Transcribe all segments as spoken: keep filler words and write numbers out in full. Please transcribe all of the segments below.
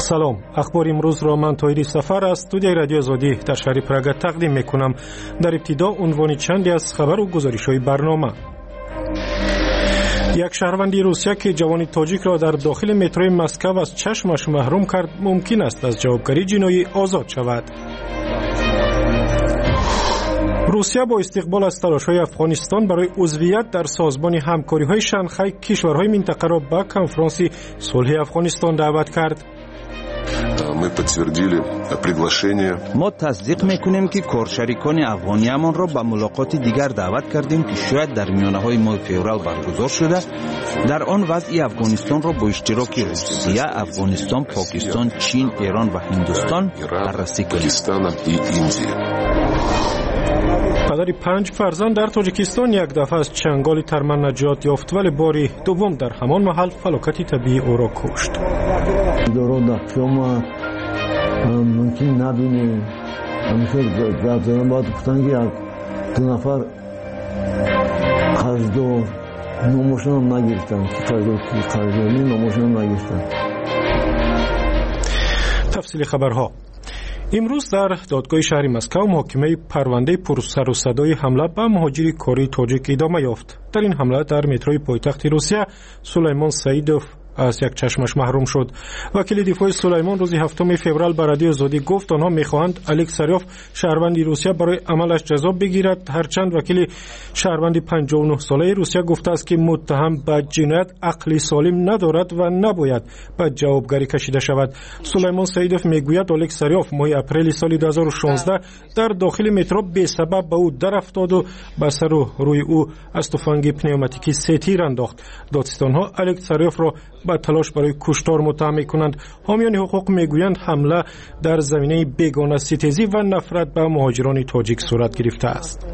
سلام، اخبار امروز را من طاهری سفر از استودیوی رادیو آزادی در شهر پراگ تقدیم میکنم. در ابتدا عنوان چندی از خبر و گزارش‌های برنامه. یک شهروند روسیه که جوانی تاجیک را در داخل متروی مسکو از چشمش محروم کرد ممکن است از جوابگری جنایی آزاد شود. روسیه با استقبال از تلاش‌های افغانستان برای عضویت در سازمان همکاری‌های شانگهای کشورهای منطقه را به کنفرانس صلح افغانستان دعوت کرد. ما تصدیق میکنیم که کارشریکان افغانیمان را به ملاقات دیگر دعوت کردیم که شاید در میانه‌های ماه فوریه برگزار شده در آن وضع افغانستان را با اشتراک روسیه، افغانستان، پاکستان، چین، ایران و هندوستان بررسی کنیم. پدر پنج فرزند در تاجیکستان یک دفعه از چنگال ترمن نجات یافت ولی باری دوم در همان محل فلاکت طبیعی او را کشت. درود شما ممکن نبینیم همیشه در زمان باید گفتن که یک دو نفر قرضدار نامشون هم نگرفتن قرضداری نامشون هم نگرفتن. تفصیل خبرها. امروز در دادگاه شهر مسکو محاکمه پرونده پرسر و صدای حمله به مهاجر کاری تاجیک ادامه یافت. در این حمله در متروی پایتخت روسیه سلیمان سعیدوف از یک چشمش محروم شد. وکیل دفاع سلیمان روز هفتم فوریه به رادیو آزادی گفت آنها میخواهند الکساریوف شهروند روسیه برای عملش جزا بگیرد، هرچند وکیل شهروند پنجاه و نه ساله روسیه گفته است که متهم به جنایت عقلی سالم ندارد و نباید به جوابگری کشیده شود. سلیمان سعیدوف میگوید الکساریوف ماه اپریل سال دو هزار و شانزده در داخل مترو به سبب به او در افتاد و بر سر و روی او از تفنگ پنیوماتیکی سه تیر انداخت. دادستانها الکساریوف را با تلاش برای کشتار متهم می‌کنند. حامیان حقوق میگویند حمله در زمینه بیگانه ستیزی و نفرت به مهاجران تاجیک صورت گرفته است.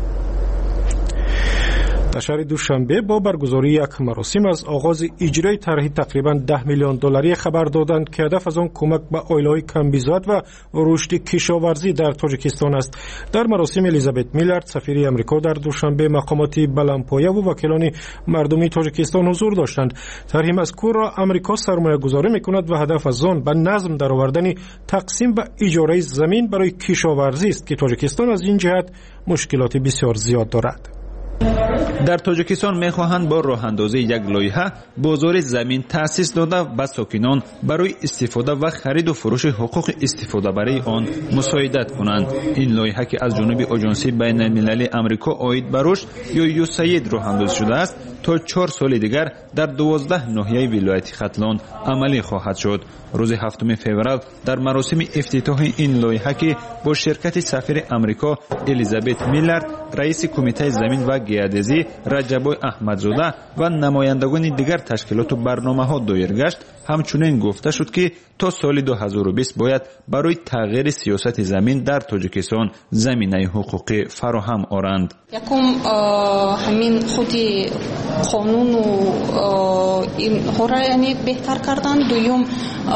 در شهر دوشنبه با برگزاری یک مراسم از آغاز اجرای طرح تقریبا ده میلیون دلاری خبر دادند که هدف از آن کمک به عائله‌های کمبیزاد و رشد کشاورزی در تاجیکستان است. در مراسم الیزابت میلارد سفیر آمریکا در دوشنبه مقامات بلندپایه و وکیلان مردمی تاجیکستان حضور داشتند. طرح مذکور را آمریکا سرمایه‌گذاری می‌کند و هدف از آن به نظم درآوردن تقسیم و اجاره زمین برای کشاورزی است که تاجیکستان از این جهت مشکلات بسیار زیاد دارد. در تاجیکستان میخواهند با راه اندازی یک لایحه بازار زمین تأسیس داده و ساکنان برای استفاده و خرید و فروش حقوق استفاده برای آن مساعدت کنند. این لایحه که از جانب آژانس بین المللی آمریکا عاید به رشد یا یوساید راه اندازی شده است تا چهار سال دیگر در دوازده ناحیه ولایت ختلان عملی خواهد شد. روز هفتم فوریه در مراسم افتتاح این لایحه که با شرکت سفیر آمریکا الیزابت میلارد، رئیس کمیته زمین و گیادزی رجب احمدزاده و نمایندگان دیگر تشکیلات و برنامه‌ها دایر گشت، همچنین گفته شد که تا سال دو هزار و بیست باید برای تغییر سیاست زمین در تاجیکستان زمینه حقوقی فراهم آورند. یکم همین خودی قانون و این هورا یعنی بهتر کردن، دوم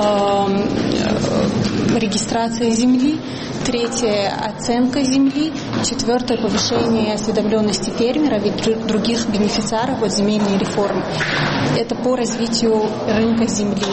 регистрация земли, третье оценка земли, четвертое повышение осведомленности фермеров и других бенефициаров от земельной реформы. Это по развитию рынка земли.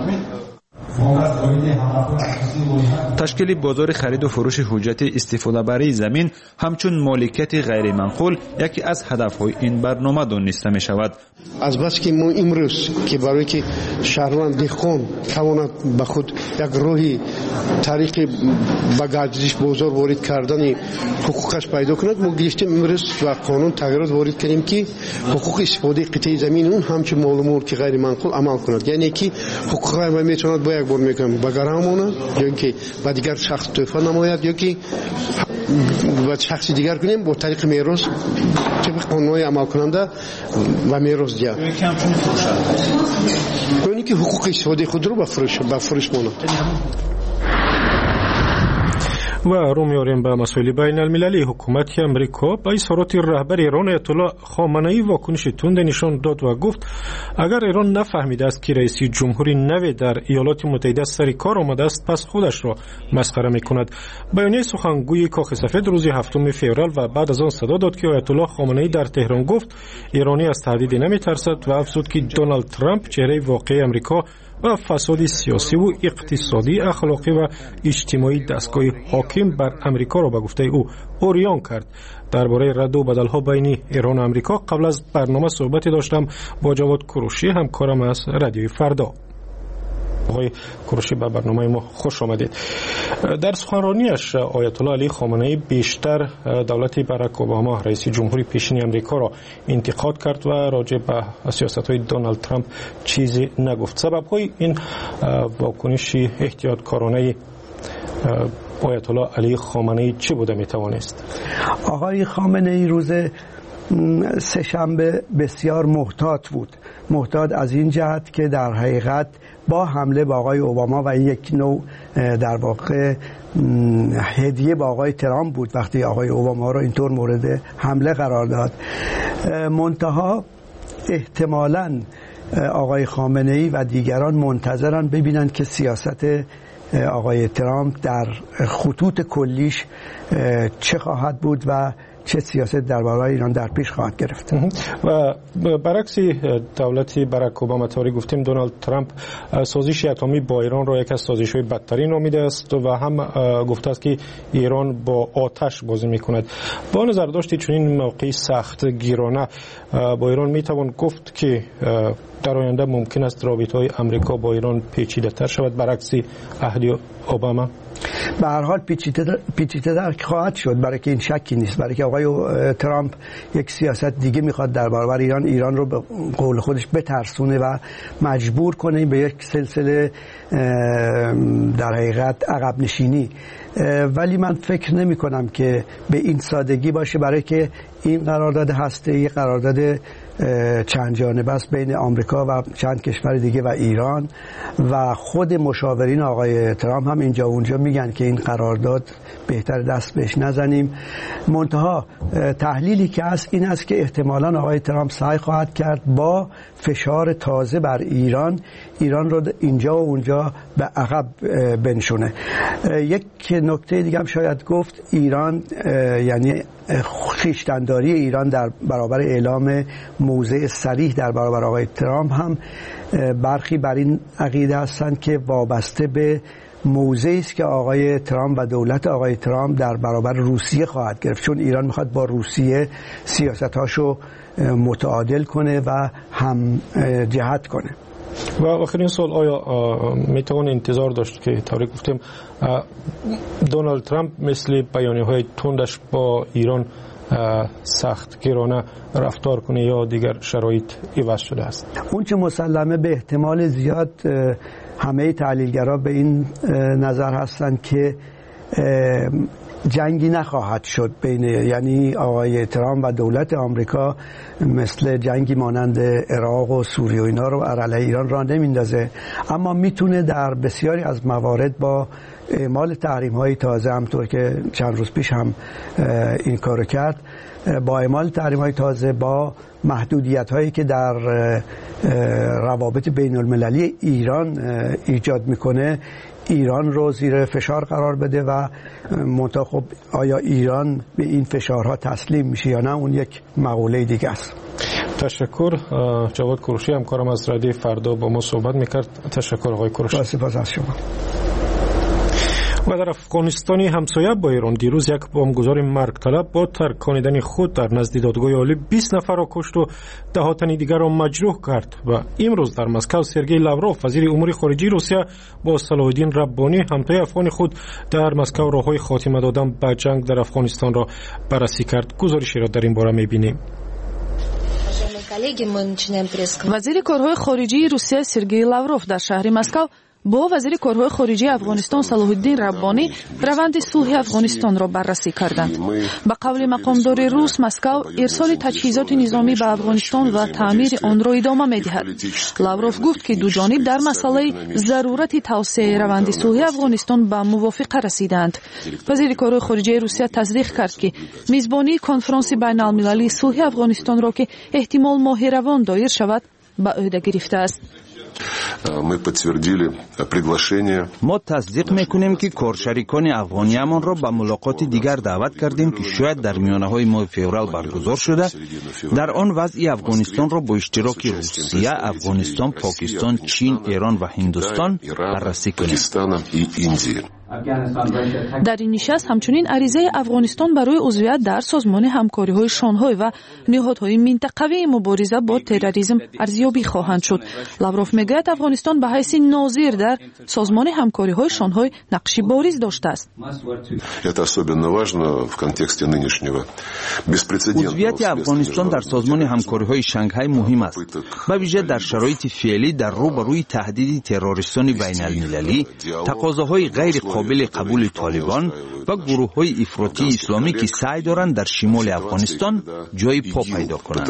تشکیل بازار خرید و فروش حجت استفاده برای زمین همچون مالکیت غیر منقول یکی از هدفهای این برنامه دانسته می شود. از بس که ما امروز که برای که شهروند دهقان تواند به خود یک راهی طریق به گردش بازار وارد کردن حقوقش پیدا کند، ما گرفتیم امروز و قانون تغییرات وارد کردیم که حقوق استفاده قطعه زمین اون همچون معلومات که غیر منقول عمل کند. یعنی که حقوق غیر میتواند با یک بار میگم به گرامونه یا اینکه با دیگر شخص توفا نماید یا که با شخص دیگر کنیم با طریق میراث طبق قانون‌های عمل کننده و میراث دیگر اونی که حقوق استفاده خود رو به فروش به فروش ماند. و رو میاریم به مسائل بین المللی. حکومت امریکا با اظهارات رهبر ایران آیت الله خامنه‌ای واکنش تند نشان داد و گفت اگر ایران نفهمیده است که رئیس جمهوری نو در ایالات متحده سر کار آمده است پس خودش را مسخره میکند. بیانیه سخنگوی کاخ سفید روز هفتم فوریه و بعد از آن صدا داد که آیت الله خامنه‌ای در تهران گفت ایرانی از تهدید نمیترسد و افزود که دونالد ترامپ چهره واقعی امریکا و فساد سیاسی و اقتصادی، اخلاقی و اجتماعی دستگاه حاکم بر امریکا را به گفته او اوریان کرد. درباره رد و بدل‌ها بین ایران و امریکا قبل از برنامه صحبتی داشتم با جواد کوروشی، همکارم از رادیوی فردا. آقای کوروشی به برنامه ما خوش آمدید. در سخنرانیش آیت الله علی خامنه‌ای بیشتر دولت باراک اوباما رئیس جمهوری پیشین آمریکا را انتقاد کرد و راجع به سیاست‌های دونالد ترامپ چیزی نگفت. سبب‌های این واکنش احتیاطکارانه آیت الله علی خامنه‌ای چی بوده میتوانست؟ آقای خامنه‌ای روز سه‌شنبه بسیار محتاط بود. محتاط از این جهت که در حقیقت با حمله به آقای اوباما و یک نوع در واقع هدیه به آقای ترامپ بود وقتی آقای اوباما را اینطور مورد حمله قرار داد. منتها احتمالاً آقای خامنه‌ای و دیگران منتظرن ببینن که سیاست آقای ترامپ در خطوط کلیش چه خواهد بود و چه سیاست درباره ایران در پیش خواهد گرفت. و برعکس دولت باراک اوباما طوری گفتیم دونالد ترامپ سازش اتمی با ایران را یک از سازش‌های بدترین نامیده است و هم گفته است که ایران با آتش بازی می‌کند. با نظر داشتی چنین موقعی سخت گیرانه با ایران می‌توان گفت که در آینده ممکن است رابطه‌های آمریکا با ایران پیچیده‌تر شود برعکس عهد اوباما؟ به هر حال پیچیده‌تر خواهد شد، برای که این شکی نیست، برای که آقای ترامپ یک سیاست دیگه میخواد در برابر ایران ایران رو به قول خودش بترسونه و مجبور کنه به یک سلسله در حقیقت عقب نشینی. ولی من فکر نمی کنم که به این سادگی باشه، برای که این قرارداد هسته‌ای قرارداد چند جانبه است بین آمریکا و چند کشور دیگه و ایران و خود مشاورین آقای ترامپ هم اینجا و اونجا میگن که این قرارداد بهتر دست بهش نزنیم. منتها تحلیلی که هست این است که احتمالاً آقای ترامپ سعی خواهد کرد با فشار تازه بر ایران ایران رو اینجا و اونجا به عقب بنشونه. یک نکته دیگه هم شاید گفت، ایران یعنی خویشتن‌داری ایران در برابر اعلام موضع صریح در برابر آقای ترامپ هم برخی بر این عقیده هستند که وابسته به موضعی است که آقای ترامپ و دولت آقای ترامپ در برابر روسیه خواهد گرفت، چون ایران میخواد با روسیه سیاستاشو متعادل کنه و هم جهت کنه. و آخرین سوال، آیا میتوان انتظار داشت که طوری گفتیم دونالد ترامپ مثل بیانیه‌های تندش با ایران سخت گیرانه رفتار کنه یا دیگر شرایط عوض شده است؟ اون چه مسلمه به احتمال زیاد همه تحلیلگرا به این نظر هستند که جنگی نخواهد شد بین یعنی آقای ترامپ و دولت آمریکا مثل جنگی مانند عراق و سوریه و اینا رو علیه ایران را نمیندازه، اما میتونه در بسیاری از موارد با اعمال تحریم‌های تازه، همطور که چند روز پیش هم این کارو کرد، با اعمال تحریم‌های تازه، با محدودیت‌هایی که در روابط بین‌المللی ایران ایجاد میکنه ایران رو زیر فشار قرار بده و منتها خب آیا ایران به این فشارها تسلیم میشه یا نه، اون یک مقوله دیگه است. تشکر. جواد کوروشی همکارم از رادیو فردا با ما صحبت میکرد. تشکر آقای کوروشی. با سپاس از شما. و در افغانستانی همسایه با ایران دیروز یک بمبگذار مرگ طلب با ترکاندن خود در نزد دادگاه عالی بیست نفر را کشت و ده تن دیگر را مجروح کرد. و امروز در مسکو سرگئی لاوروف وزیر امور خارجه روسیه با صلاح الدین ربانی همتای افغان خود در مسکو راههای خاتمه دادن به جنگ در افغانستان را بررسی کرد. گزارشی را در این باره می‌بینیم. وزیر کارهای خارجه روسیه سرگئی لاوروف در شهر مسکو با وزیر کارهای خارجه افغانستان صلاح الدین ربانی روند صلح افغانستان را بررسی کردند. به قول مقامدار روس، مسکو ارسال تجهیزات نظامی به افغانستان و تعمیر آن را ادامه می‌دهد. لاوروف گفت که دو جانب در مسئله ضرورت توسعه روند صلح افغانستان به موافقه رسیدند. وزیر کارهای خارجه روسیه تصدیق کرد که میزبانی کنفرانس بین‌المللی صلح افغانستان را که احتمال ماه روان دایر شود به عهده گرفته است. ما تصدیق میکنیم که کارشریکان افغانیمان را به ملاقات دیگر دعوت کردیم که شاید در میانه‌های ماه فوریه برگزار شده در آن وضع افغانستان را با اشتراک روسیه، افغانستان، پاکستان، چین، ایران و هندوستان بررسی کنیم. در این نشست همچنین عریضه افغانستان برای عضویت در سازمان همکاری‌های شانگهای و نهادهای منطقوی مبارزه با تروریسم ارزیابی خواهند شد. لاوروف میگوید افغانستان به حیث ناظر در سازمان همکاری‌های شانگهای نقشی بارز داشته است. عضویت افغانستان در سازمان همکاری‌های شانگهای مهم است، به ویژه در شرایط فعلی در روبروی تهدید تروریستان بین‌المللی، تقاضاهای غیر قابل قبول طالبان و گروه‌های افراطی اسلامی که سعی دارند در شمال افغانستان جای پا پیدا کنند.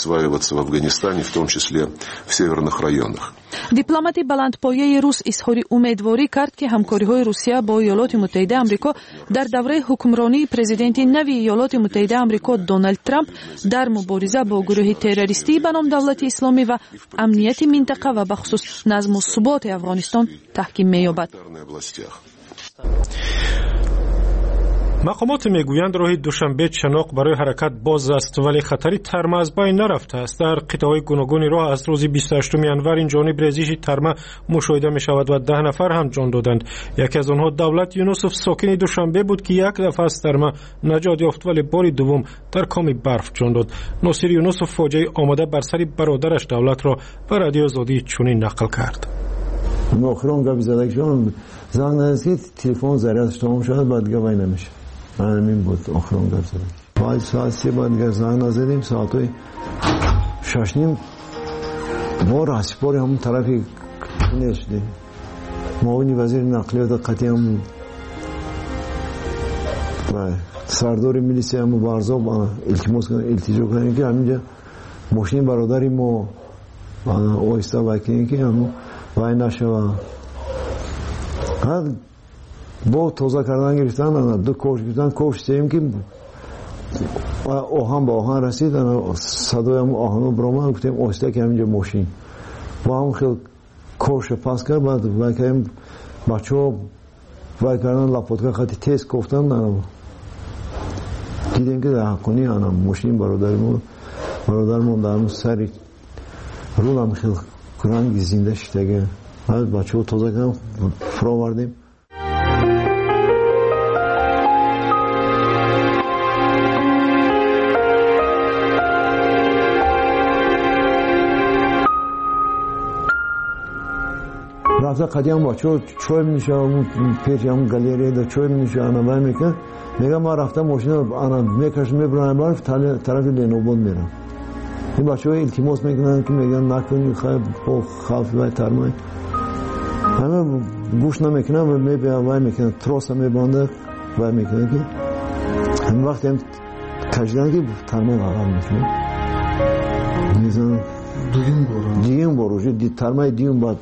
دیپلمات بلندپایه روس اظهار امیدواری کرد که همکاری‌های روسیه با ایالات متحده آمریکا در دوره حکمرانی پرزیدنت نوی ایالات متحده آمریکا دونالد ترامپ در مبارزه با گروه تروریستی به نام دولت اسلامی و امنیت منطقه و به خصوص نظم و ثبات افغانستان تحکیم می‌یابد. مقامات میگویند راه دوشنبه چناق برای حرکت باز است ولی خطری ترمه از بین نرفته است. در قطعه‌های گوناگون راه از روز بیست و هشتم ینور این جانب ریزش ترمه مشاهده می شود و ده نفر هم جان دادند. یکی از آنها دولت یونوسف ساکن دوشنبه بود که یک دفعه از ترمه نجات یافت ولی بار دوم در کام برف جان داد. ناصر یونوسف فاجعه آمده بر سر برادرش دولت را به رادیو آزادی چنین نقل کرد. مؤخرا گفت زدگشون زنگ نزدیک تلفن زریعش تمام شد بعد دیگه وای نمیشه. من همین بود آخران گفت زدم. پنج ساعت سی بعد دیگه زنگ نزدیم ساعتای شش نیم ما راسپوری همون طرفی نشدیم. معاون وزیر نقلیات قطعی هم و سردار میلیسی هم مبارزه با التماس کنه التجا کنه که همینجا ماشین برادری ما آیسته وکیلی که هم وای نشوه. با توزه کردن گرفتن دو کوش گرفتن کوش سیم که آهن با آهن رسید صدای هم آهنو برامن گفتیم آسته که همینجا ماشین با هم خیلی کوش پاس کرد بعد وای که بچه ها وای کردن لپاتکا خطی تیز گفتن دیدیم که در حقانی هم ماشین برادرمون برادرمون در سری رول هم خیلی رنگ زنده شده بعد بچه ها توزه کردن فراوردیم. رفته قدیم با چوی چوی میشه اون پیش هم گالری در چوی میشه انا وای میکنه میگه ما رفتم ماشین انا میکشم میبرم بالا طرف لنوبون میرم. این بچه‌ها التماس میکنن که میگن نکنید خیلی با خوف و ترمای همه گوش نمیکنن و میبینن وای میکنن تروس میبنده وای میکنه که همین وقت هم کشیدن که ترمای عقب میشه میزن دیگه برو دیگه برو دی ترمای دیون بعد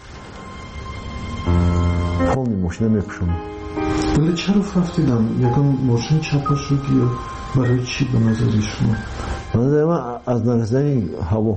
پامی ماشین میپشونم. ولی چرا رفتیدم؟ یکم ماشین چپا شد یا برای چی به نظر شما؟ به نظر من از نرسیدن هوا.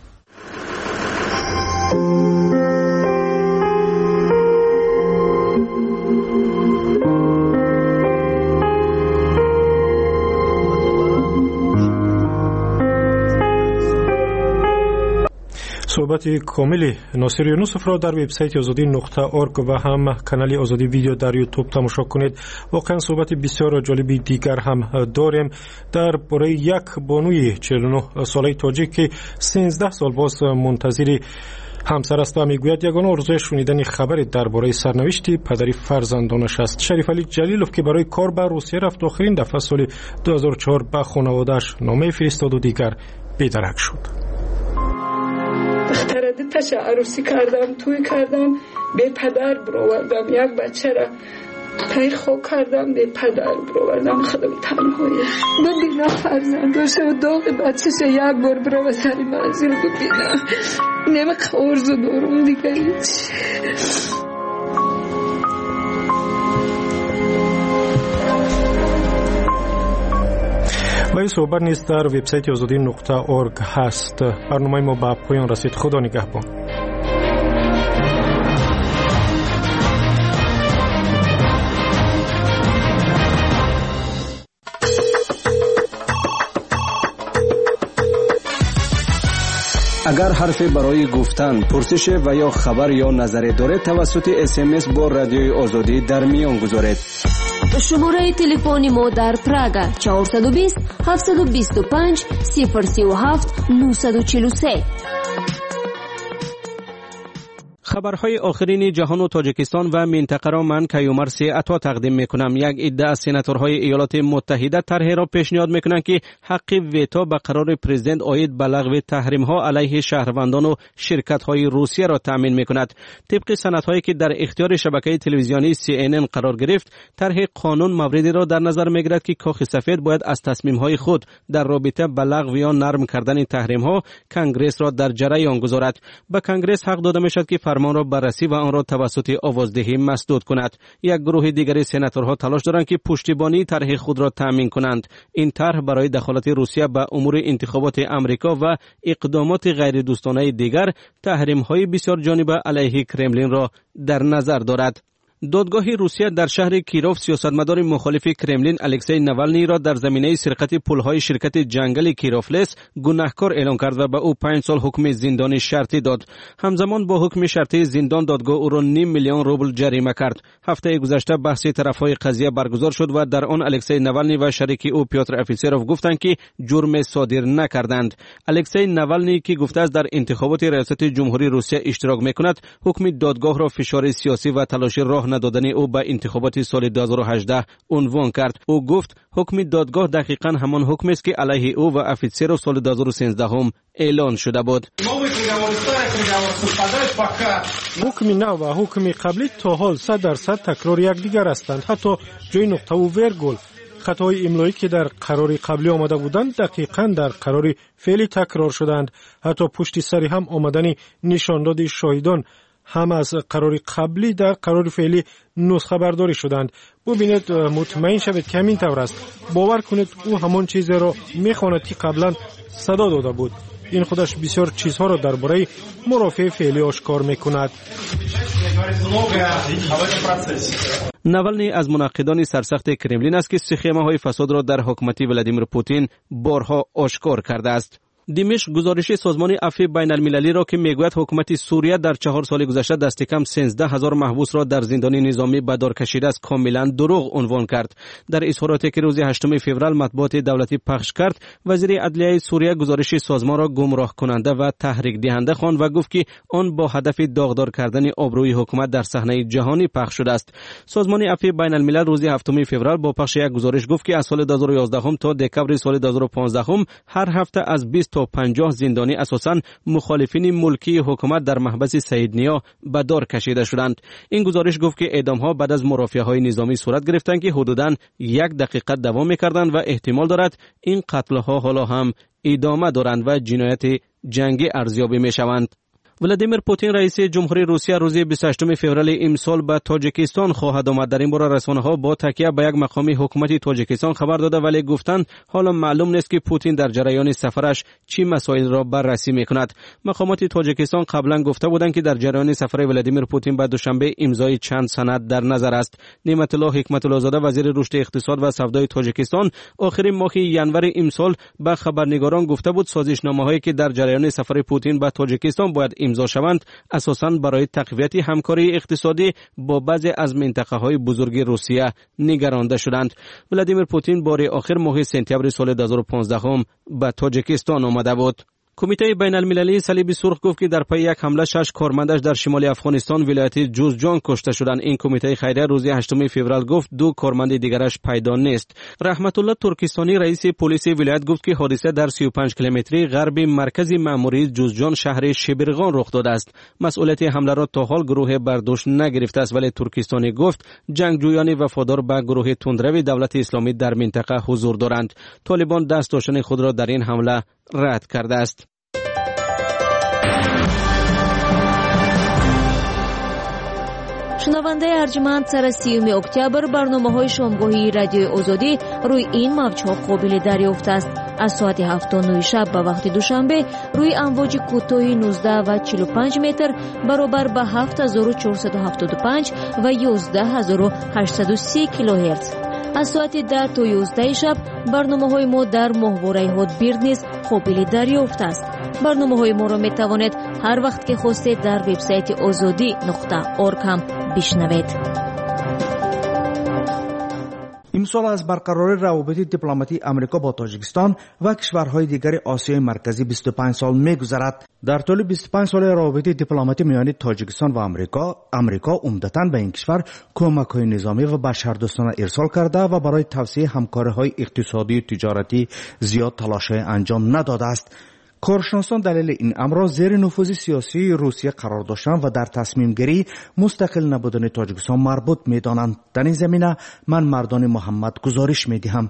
صحبت کاملی ناصر یونوسف را در وبسایت آزادی نقطه اورگ و هم کانال آزادی ویدیو در یوتیوب تماشا کنید. واقعا صحبت بسیار جالبی دیگر هم داریم در باره یک بانوی چهل و نه ساله تاجیک که سیزده سال باز منتظر همسر است و میگوید یگانه آرزوی شنیدن خبری درباره سرنوشت پدری فرزندانش است. شریف علی جلیلوف که برای کار به روسیه رفت آخرین دفعه سال دو هزار و چهار به خانواده‌اش نامه فرستاد و دیگر بی‌درک شد. تش عروسی کردم توی کردم به پدر بروردم یک بچه را پیر خو کردم به پدر بروردم خودم تنهایی ببینم فرزند داشته و داغ بچهش یک بار برو و سری منزل ببینم نمه خورزو دارم دیگه هیچ. و این صحبت نیست در وبسایت آزادی نقطه اورگ هست. برنامه ما به پایان رسید. خدا نگهبان. اگر حرفی برای گفتن، پرسش و یا خبر یا نظری دارید توسط اس ام اس با رادیوی آزادی در میان گذارید. شماره تلفن ما در پراگا چهارصد و بیست هفتصد و بیست و پنج صفر سی و هفت نهصد و چهل و سه. خبرهای آخرین جهان و تاجیکستان و منطقه را من کیومر سی عطا تقدیم میکنم. یک عده از سناتورهای ایالات متحده طرحی را پیشنهاد میکنند که حق ویتو به قرار پرزیدنت عاید به لغو تحریم ها علیه شهروندان و شرکت های روسیه را تامین میکند. طبق سندهایی که در اختیار شبکه تلویزیونی سی ان ان قرار گرفت، طرح قانون موردی را در نظر میگیرد که کاخ سفید باید از تصمیم های خود در رابطه با لغو یا نرم کردن تحریم ها کنگرس را در جریان گذارد. به کنگرس حق داده میشد که فرمان را بررسی و آن را توسط آوازدهی مسدود کند. یک گروه دیگری سناتورها تلاش دارند که پشتیبانی طرح خود را تامین کنند. این طرح برای دخالت روسیه به امور انتخابات امریکا و اقدامات غیر دوستانه دیگر تحریم های بسیار جانبه علیه کرملین را در نظر دارد. دادگاه روسیه در شهر کیروف سیاستمدار مخالف کرملین الکسی ناوالنی را در زمینه سرقت پولهای شرکت جنگل کیروفلس گناهکار اعلام کرد و به او پنج سال حکم زندانی شرطی داد. همزمان با حکم شرطی زندان دادگاه او را نیم میلیون روبل جریمه کرد. هفته گذشته بحث طرفهای قضیه برگزار شد و در آن الکسی ناوالنی و شریک او پیوتر افیسروف گفتند که جرم صادر نکردند. الکسی ناوالنی که گفته است در انتخابات ریاست جمهوری روسیه اشتراک میکند، حکم دادگاه را فشار سیاسی و تلاش راه ندادن او به انتخابات سال دو هزار و هجده عنوان کرد. او گفت حکم دادگاه دقیقاً همان حکم است که علیه او و افیسرو سال دو هزار و سیزده هم اعلان شده بود. حکم نو و حکم قبلی تا حال صد درصد تکرار یکدیگر هستند. حتی جای نقطه و ویرگول خطای املایی که در قرار قبلی آمده بودند دقیقاً در قرار فعلی تکرار شدند. حتی پشت سری هم آمدن نشانداد شاهدان هم از قرار قبلی در قرار فعلی نسخه برداری شدند. ببینید، مطمئن شوید که همین طور است. باور کنید او همان چیزی را میخواند که قبلا صدا داده بود. این خودش بسیار چیزها را درباره مرافع فعلی آشکار میکند. ناوالنی از مناقضان سرسخت کرملین است که سخیمه های فساد را در حکومت ولادیمیر پوتین بارها آشکار کرده است. دمشق گزارش سازمان عفو بین المللی را که میگوید حکومت سوریه در چهار سال گذشته دست کم سیزده هزار محبوس را در زندان نظامی به دار کشیده است کاملا دروغ عنوان کرد. در اظهاراتی که روز هشتم فوریه مطبوعات دولتی پخش کرد، وزیر عدلیه سوریه گزارش سازمان را گمراه کننده و تحریک دهنده خواند و گفت که آن با هدف داغدار کردن آبروی حکومت در صحنه جهانی پخش شده است. سازمان عفو بین الملل روز هفتم فوریه با پخش یک گزارش گفت که از سال دو هزار و یازده تا دکمبر سال دو هزار و پانزده هر هفته از بیست تا پنجاه زندانی اساساً مخالفین ملکی حکومت در محبس سید نیا به دار کشیده شدند. این گزارش گفت که اعدام‌ها بعد از مرافعه‌های نظامی صورت گرفتند که حدوداً یک دقیقه دوام می‌کردند و احتمال دارد این قتل‌ها حالا هم ادامه دارند و جنایت جنگی ارزیابی می‌شوند. ولادیمیر پوتین رئیس جمهوری روسیه روز بیست و هشتم فوریه امسال به تاجیکستان خواهد آمد. در این باره رسانه‌ها با تکیه به یک مقام حکومت تاجیکستان خبر داده، ولی گفتند حالا معلوم نیست که پوتین در جریان سفرش چی مسائل را بررسی می‌کند. مقامات تاجیکستان قبلا گفته بودند که در جریان سفر ولادیمیر پوتین به دوشنبه امضای چند سند در نظر است. نعمت الله حکمت الله زاده وزیر رشد اقتصاد و سودای تاجیکستان آخرین ماه ینور امسال به خبرنگاران گفته بود سازشنامه‌هایی که در جریان سفر پوتین به تاجیکستان باید امضا شوند اساساً برای تقویت همکاری اقتصادی با بعضی از منطقه‌های بزرگ روسیه نگرانده شدند. ولادیمیر پوتین بار آخر ماه سپتامبر سال دو هزار و پانزده هم به تاجیکستان آمده بود. کمیته بین المللی صلیب سرخ گفت که در پی یک حمله شش کارمندش در شمال افغانستان ولایت جوزجان کشته شدند. این کمیته خیریه روز هشتم فوریه گفت دو کارمند دیگرش پیدا نیست. رحمت الله ترکستانی رئیس پلیس ولایت گفت که حادثه در سی و پنج کیلومتری غرب مرکز مأموری جوزجان شهر شبرغان رخ داده است. مسئولیت حمله را تا حال گروه برداشت نگرفته است، ولی ترکستانی گفت جنگجویان وفادار به گروه تندرو دولت اسلامی در منطقه حضور دارند. طالبان دست داشتن خود را در این حمله رد کرده است. شنونده ارجمند، سر سیوم اکتبر برنامه‌های شامگاهی رادیوی آزادی روی این موج‌ها قابل دریافت است. از ساعت هفت تا نه شب به وقت دوشنبه روی امواج کوتاه نوزده و چهل و پنج متر برابر به هفت هزار و چهارصد و هفتاد و پنج و یازده هزار و هشتصد و سی کیلوهرتز. از ساعت ده تا یازده شب برنامه‌های ما در ماهواره هات بیرد نیز قابل دریافت است. برنامه‌های ما را می‌توانید هر وقت که خواستید در وبسایت آزادی نقطه اورگ هم بشنوید. امسال از برقراری روابط دیپلماتی امریکا با تاجیکستان و کشورهای دیگر آسیای مرکزی بیست و پنج سال می‌گذرد. در طول بیست و پنج سال روابط دیپلماتی میان تاجیکستان و امریکا، امریکا عمدتاً به این کشور کمک‌های نظامی و بشردوستانه ارسال کرده و برای توسعه همکاری‌های اقتصادی و تجارتی زیاد تلاش‌های انجام نداده است. کارشناسان دلیل این امر را زیر نفوذ سیاسی روسیه قرار داشتن و در تصمیم گیری مستقل نبودن تاجیکستان مربوط می‌دانند. در این زمینه من مردان محمد گزارش می‌دهم.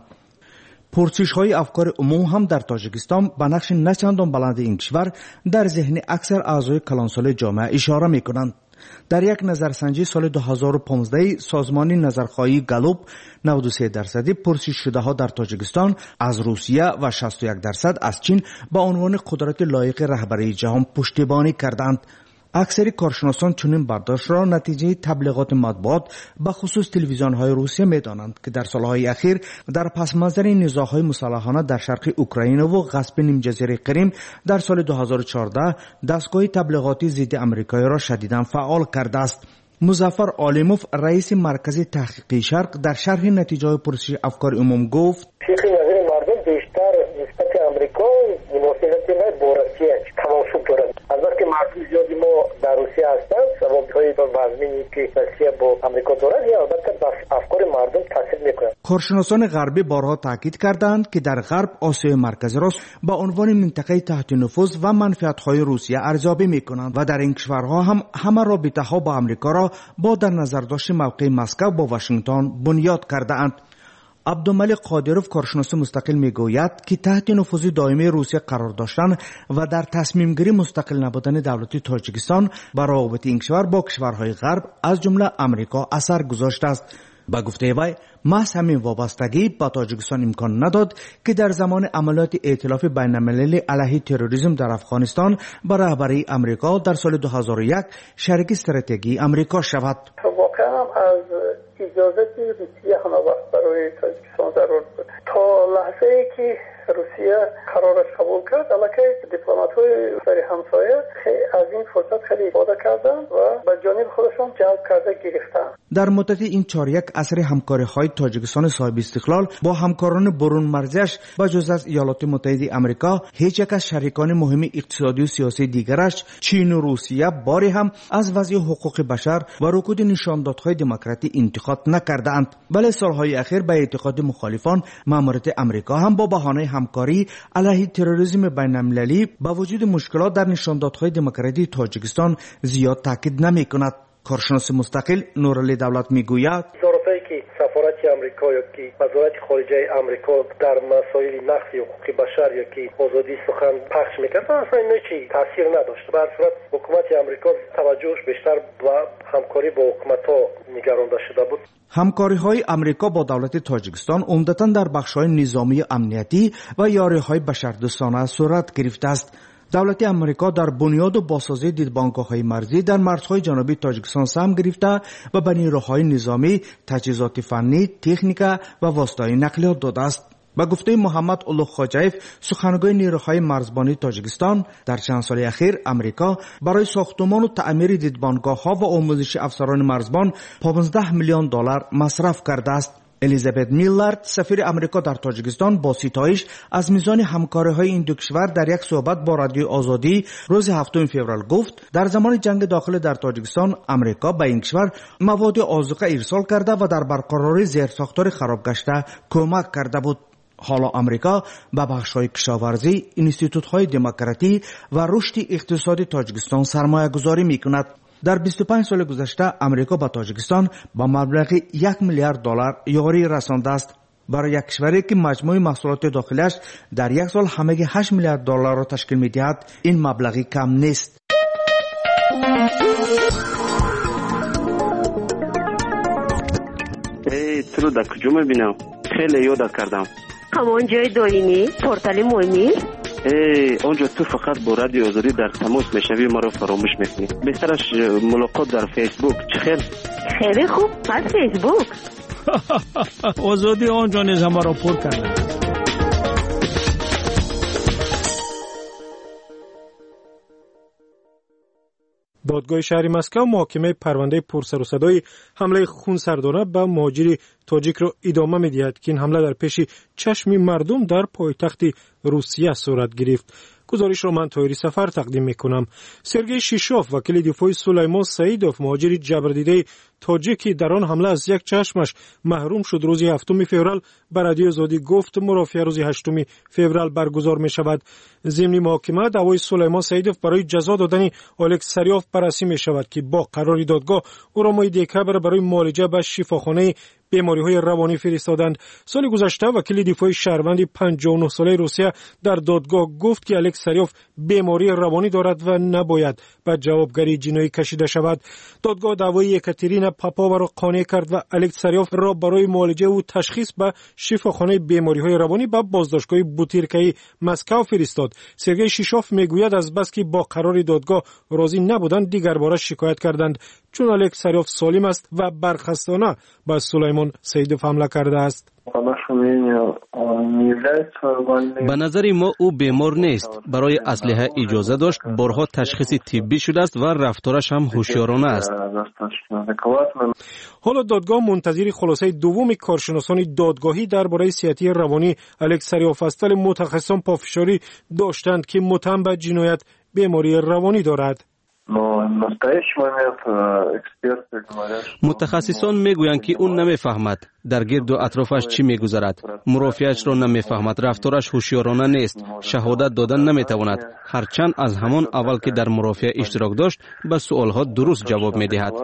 پرسش های افکار عموم هم در تاجیکستان به نقش نچندان بلند این کشور در ذهن اکثر اعضای کلانسال جامعه اشاره می‌کنند. در یک نظرسنجی سال دو هزار و پانزده سازمان نظرخواهی گالوب نود و سه درصدی پرسش شده ها در تاجیکستان از روسیه و شصت و یک درصد از چین با عنوان قدرت لایق رهبری جهان پشتیبانی کردند. اکثر کارشناسان چنین برداشت را نتیجه تبلیغات مطبوعات به خصوص تلویزیون‌های روسیه می‌دانند که در سالهای اخیر در پس منظر نزاع‌های مسلحانه در شرق اوکراین و غصب نیم جزیره کریم در سال دو هزار و چهارده دستگاه تبلیغاتی ضد آمریکایی را شدیداً فعال کرده است. مظفر عالموف رئیس مرکز تحقیقی شرق در شرح نتیجه پرسش افکار عموم گفت: فکر نظر مردم بیشتر نسبت آمریکا مناسبت ما با روسیه تناسب دارد. از وقتی مردم زیادی ما در روسیه هستند روابط‌های وزمینی که روسیه با آمریکا دارد یا البته بر افکار مردم تاثیر می‌کند. کارشناسان غربی بارها تاکید کردند که در غرب آسیای مرکزی را با عنوان منطقه تحت نفوذ و منفعت‌های روسیه ارزیابی می‌کنند و در این کشورها هم همه رابطه‌ها با آمریکا را با در نظر داشت موقع مسکو با واشنگتن بنیاد کرده‌اند. عبدالملک قادروف کارشناس مستقل میگوید که تحت نفوذ دائمی روسیه قرار داشتن و در تصمیم گیری مستقل نبودن دولت تاجیکستان بر روابط این کشور با کشورهای غرب از جمله آمریکا اثر گذاشته است. با گفته وی محض همین وابستگی با تاجیکستان امکان نداد که در زمان عملیات ائتلاف بین‌المللی علیه تروریسم در افغانستان با رهبری آمریکا در سال دو هزار و یک شریک استراتژی آمریکا شود. واقعا از اجازه روسیه هم وقت برای تاجیکستان ضرور بود. تا لحظه ای که روسیه قرارش قبول کرد البته دیپلمات‌های سر همسایه از این فرصت خیلی استفاده کردن و به جانب خودشون جلب کرده گرفتن. در مدت این چهار یک عصر همکاری‌های تاجیکستان صاحب استقلال با همکاران برون مرزیش و جز از ایالات متحده آمریکا هیچ یک از شریکان مهم اقتصادی و سیاسی دیگرش چین و روسیه باری هم از وضع حقوق بشر و رکود نشاندادهای دموکراتی انتقاد نکردند. بلکه سالهای اخیر به اعتقاد مخالفان ماموریت آمریکا هم با بهانه همکاری علیه تروریسم بین‌المللی با وجود مشکلات در نشاندادهای دموکراتی تاجیکستان زیاد تاکید نمی‌کند. کارشناس مستقل نورعلی دولت میگوید ظرفی که سفارت آمریکا یا که وزارت خارجه آمریکا در مسائل نقض حقوق بشر یا که آزادی سخن پخش میکرد اصلا اینو چی تاثیر نداشت. به هر صورت حکومت آمریکا توجهش بیشتر به همکاری با حکومت‌ها نگرانده شده بود. همکاری‌های آمریکا با دولت تاجیکستان عمدتاً در بخش‌های نظامی امنیتی و یاری‌های بشردوستانه صورت گرفته است. دولت آمریکا در بنیاد و بازسازی دیدبانگاه‌های مرزی در مرزهای جنوبی تاجیکستان سهم گرفته و به نیروهای نظامی تجهیزات فنی، تکنیک و واسطه‌های نقلیات داده است. با گفته محمد اولو خواجایف سخنگوی نیروهای مرزبانی تاجیکستان در چند سال اخیر آمریکا برای ساختمان و تعمیر دیدبانگاه‌ها و آموزش افسران مرزبان پانزده میلیون دلار مصرف کرده است. الیزابت میلارد سفیر آمریکا در تاجیکستان با ستایش از میزان همکاری‌های این دو کشور در یک صحبت با رادیو آزادی روز هفتم فوریه گفت در زمان جنگ داخل در تاجیکستان آمریکا به این کشور مواد آذوقه ارسال کرده و در برقراری زیرساختار خراب گشته کمک کرده بود. حالا آمریکا به بخش‌های کشاورزی، انستیتوت‌های دموکراتی و رشد اقتصادی تاجیکستان سرمایه‌گذاری می‌کند. در بیست و پنج سال گذشته آمریکا با تاجیکستان با مبلغ یک میلیارد دلار یاری رسانده است. برای یک کشوری که مجموع محصولات داخلیش در یک سال همه هشت میلیارد دلار را تشکیل می‌دهد این مبلغی کم نیست. ای تو در کجا می‌بینم؟ خیلی یاد کردم. همان جای داینی پورتال مهمی؟ ای اونجا تو فقط با رادیو آزادی در تماس میشوی ما رو فراموش میکنی. بهترش ملاقات در فیسبوک. چخیر؟ خیلی خوب. پس فیسبوک آزادی آنجا نیز ما رو پر کرده. دادگاه شهر مسکو محاکمه پرونده پرسر و صدای حمله خونسردانه به مهاجر تاجیک را ادامه می‌دهد که این حمله در پیش چشم مردم در پایتخت روسیه صورت گرفت. گزارش را من طاهری سفر تقدیم میکنم. سرگئی شیشوف وکیل دفاع سلیمان سعیدوف مهاجر جبردیده تاجیکی در آن حمله از یک چشمش محروم شد روز هفتم فوریه به رادیو آزادی گفت مرافعه روز هشتم فوریه برگزار می شود. ضمن محاکمه دعوای سلیمان سعیدوف برای جزا دادن الکسریوف بررسی می شود که با قرار دادگاه او را ماه دکبر برای معالجه به شفاخانه بیماری‌های روانی فرستادند. سال گذشته وکیل دفاع شهروند پنجاه و نه ساله روسیه در دادگاه گفت که الکسریوف بیماری روانی دارد و نباید به جوابگری جنایی کشیده شود. دادگاه دعوای اکاترینا پاپاوا را قانع کرد و الکسریوف را برای معالجه و تشخیص به شفاخانه بیماری‌های روانی به بازداشتگاه بوتیرکای مسکو فرستاد. سرگئی شیشوف میگوید از بس که با قرار دادگاه راضی نبودند دیگر باره شکایت کردند چون الکسریوف سالم است و برخستانه به سلیمان سعیدوف حمله کرده است. به نظر ما او بیمار نیست. برای اسلحه اجازه داشت، بارها تشخیص طبی شده است و رفتارش هم هوشیارانه است. حالا دادگاه منتظر خلاصه دوم کارشناسان دادگاهی درباره صحتی روانی الکسریوف است. متخصصان پافشاری داشتند که متهم به جنایت بیماری روانی دارد. متخصصان میگویند که اون نمیفهمد در گرد و اطرافش چی میگذرد، مرافعش را نمیفهمد، رفتارش هوشیارانه نیست، شهادت دادن نمیتواند، هرچند از همان اول که در مرافعه اشتراک داشت به سوالها درست جواب میدهد.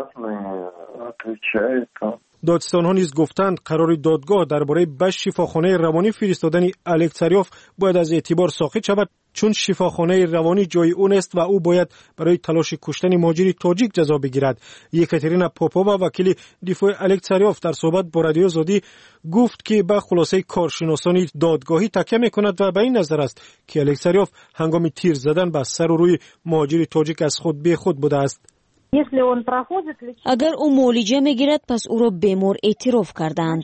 دادستان‌ها نیز گفتند قرار دادگاه درباره به شفاخانه روانی فرستادن الکسریوف باید از اعتبار ساقط شود چون شفاخانه روانی جای او نیست و او باید برای تلاش کشتن مهاجر تاجیک جزا بگیرد. یکاترینا پاپاوا وکیل دفاع الکسریوف در صحبت با رادیو آزادی گفت که به خلاصه کارشناسان دادگاهی تکیه می‌کند و به این نظر است که الکسریوف هنگام تیر زدن به سر و روی مهاجر تاجیک از خود بی خود بوده است. اگر او معالجه میگیرد پس او را بیمار اعتراف کردند.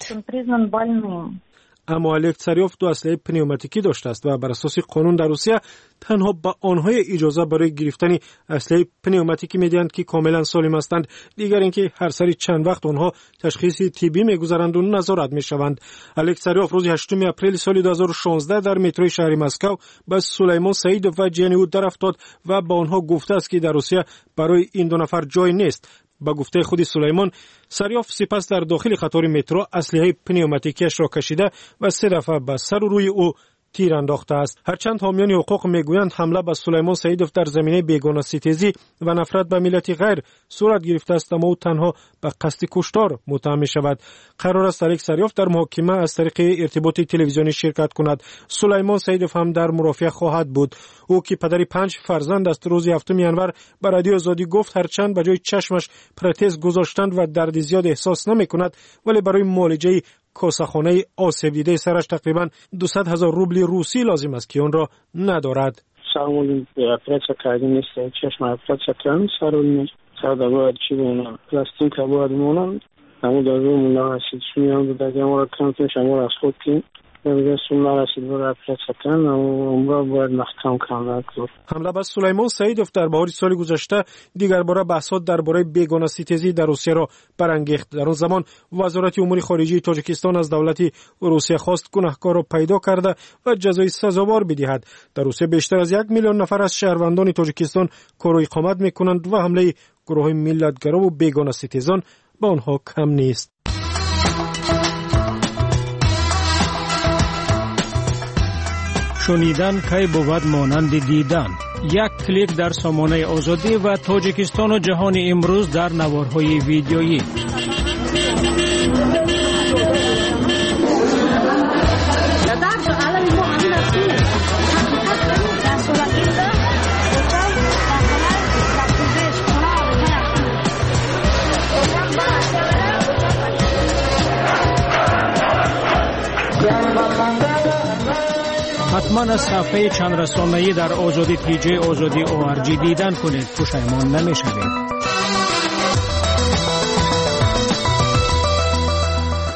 اما الکسریوف دو اسلحه پنیوماتیکی داشته است و بر اساس قانون در روسیه تنها به آنهای اجازه برای گرفتن اسلحه پنیوماتیکی میدهند که کاملا سالم هستند. دیگر اینکه هر سری چند وقت آنها تشخیص طبی میگذارند و نظارت میشوند. الکسریوف روز هشتم اپریل سال دو هزار و شانزده در متروی شهر مسکو به سلیمان سعیدوف و جنی او در افتاد و با آنها گفته است که در روسیه برای این دو نفر جای نیست. با گفته خود سلیمان سریاف سپس در داخل قطار مترو اسلحه پنیوماتیکیش را کشیده و سه دفعه به سر و روی او تیر انداخته است. هرچند حامیان حقوق میگویند حمله به سلیمان سعیدوف در زمینه بیگانه ستیزی و نفرت به ملت غیر صورت گرفته است اما او تنها به قصد کشتار متهم می شود. قرار است الکسریوف در محاکمه از طریق ارتباط تلویزیونی شرکت کند. سلیمان سعیدوف هم در مرافعه خواهد بود. او که پدر پنج فرزند است روز هفتم ژانویه به رادیو آزادی گفت هرچند به جای چشمش پرتز گذاشتند و درد زیاد احساس نمی کند ولی برای معالجه کاسه‌خانه آسیب دیده سرش تقریبا دویست هزار روبل روسی لازم است که آن را ندارد. سامون اپراتsia کردیم نیست چشم اپراتsia کردیم سرون سر باید چی بونم پلاستیک باید مونم اما در روی مولا هستید سمیان بود اگه ما را کم کنیم شما را از خود کنیم نمیگه سمیان هستید برای اپراتsia کردن اما باید محکم کنم. حمله به سلیمان سعیدوف در بهار سال گذشته دیگر باره بحثات درباره بیگانه ستیزی در روسیه را برانگیخت. در آن زمان وزارت امور خارجه تاجیکستان از دولت روسیه خواست گناهکار را پیدا کرده و جزای سزاوار بدهد. در روسیه بیشتر از یک میلیون نفر از شهروندان تاجیکستان کار و اقامت میکنند و حمله گروه ملتگرا و بیگانه ستیزان به آنها کم نیست. شنیدن کی بود مانند دیدن. یک کلیک در سامانه آزادی و تاجیکستان و جهان امروز در نوارهای ویدیویی. حتما از صفحه چند رسانه‌ای در آزادی تی جی آزادی او آر جی دیدن کنید. پشیمان نمی‌شوید.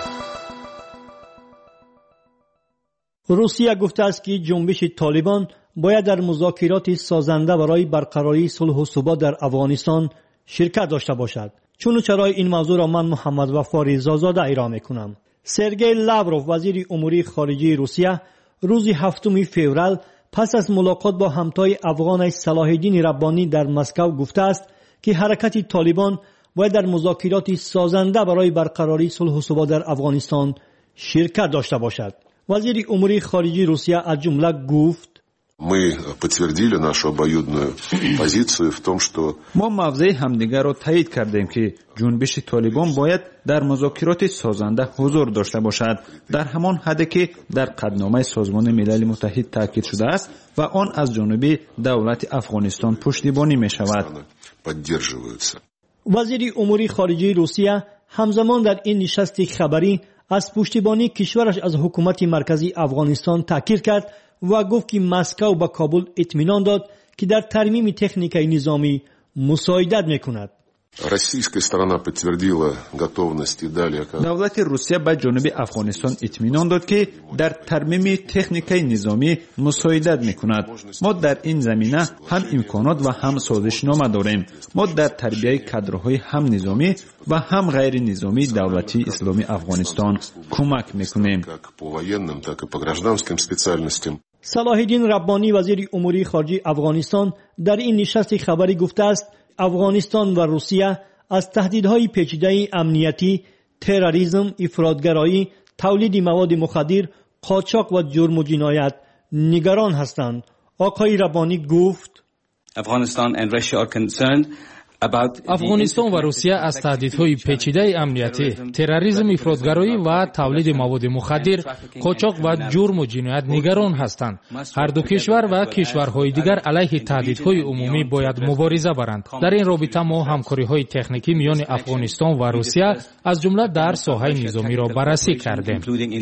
روسیه گفته است که جنبش طالبان باید در مذاکرات سازنده برای برقراری صلح و ثبات در افغانستان شرکت داشته باشد. چون چرای این موضوع را من محمد وفا رضازاده ارائه میکنم. سرگئی لاوروف وزیر امور خارجه روسیه روز هفتم فوریه پس از ملاقات با همتای افغان صلاح الدین ربانی در مسکو گفته است که حرکت طالبان باید در مذاکرات سازنده برای برقراری صلح و ثبات در افغانستان شرکت داشته باشد. وزیر امور خارجه روسیه از جمله گفت: Мы подтвердили нашу обоюдную позицию в том, что ما موضع همدیگر را تایید کردیم که جنبش طالبان باید در مذاکرات سازنده حضور داشته باشد، در همان حدی که در قطعنامه سازمان ملل متحد تاکید شده است و آن از جانب دولت افغانستان پشتیبانی می شود. وزیر امور خارجه روسیه همزمان در این نشست خبری از پشتیبانی کشورش از حکومت مرکزی افغانستان تاکید کرد و گفت که مسکو به کابل اطمینان داد که در ترمیم تکنیکای نظامی مساعدت میکند. دولت روسیه به جانب افغانستان اطمینان داد که در ترمیم تکنیکای نظامی مساعدت میکند. ما در این زمینه هم امکانات و هم سازشنامه داریم. ما در تربیت کادرهای هم نظامی و هم غیر نظامی دولتی اسلامی افغانستان کمک میکنیم. صلاح الدین ربانی وزیر امور خارجه افغانستان در این نشست خبری گفته است افغانستان و روسیه از تهدیدهای پیچیده امنیتی، تروریسم، افراطگرایی، تولید مواد مخدر، قاچاق و جرم و جنایت نگران هستند. آقای ربانی گفت: افغانستان و روسیه از تهدیدهای پیچیده امنیتی، تروریسم، افراطگرایی و تولید مواد مخدر، قاچاق و جرم و جنایت نگران هستند. هر دو کشور و کشورهای دیگر علیه تهدیدهای عمومی باید مبارزه برند. در این رابطه ما همکاری‌های تکنیکی میان افغانستان و روسیه از جمله در ساحه نظامی را بررسی کردیم.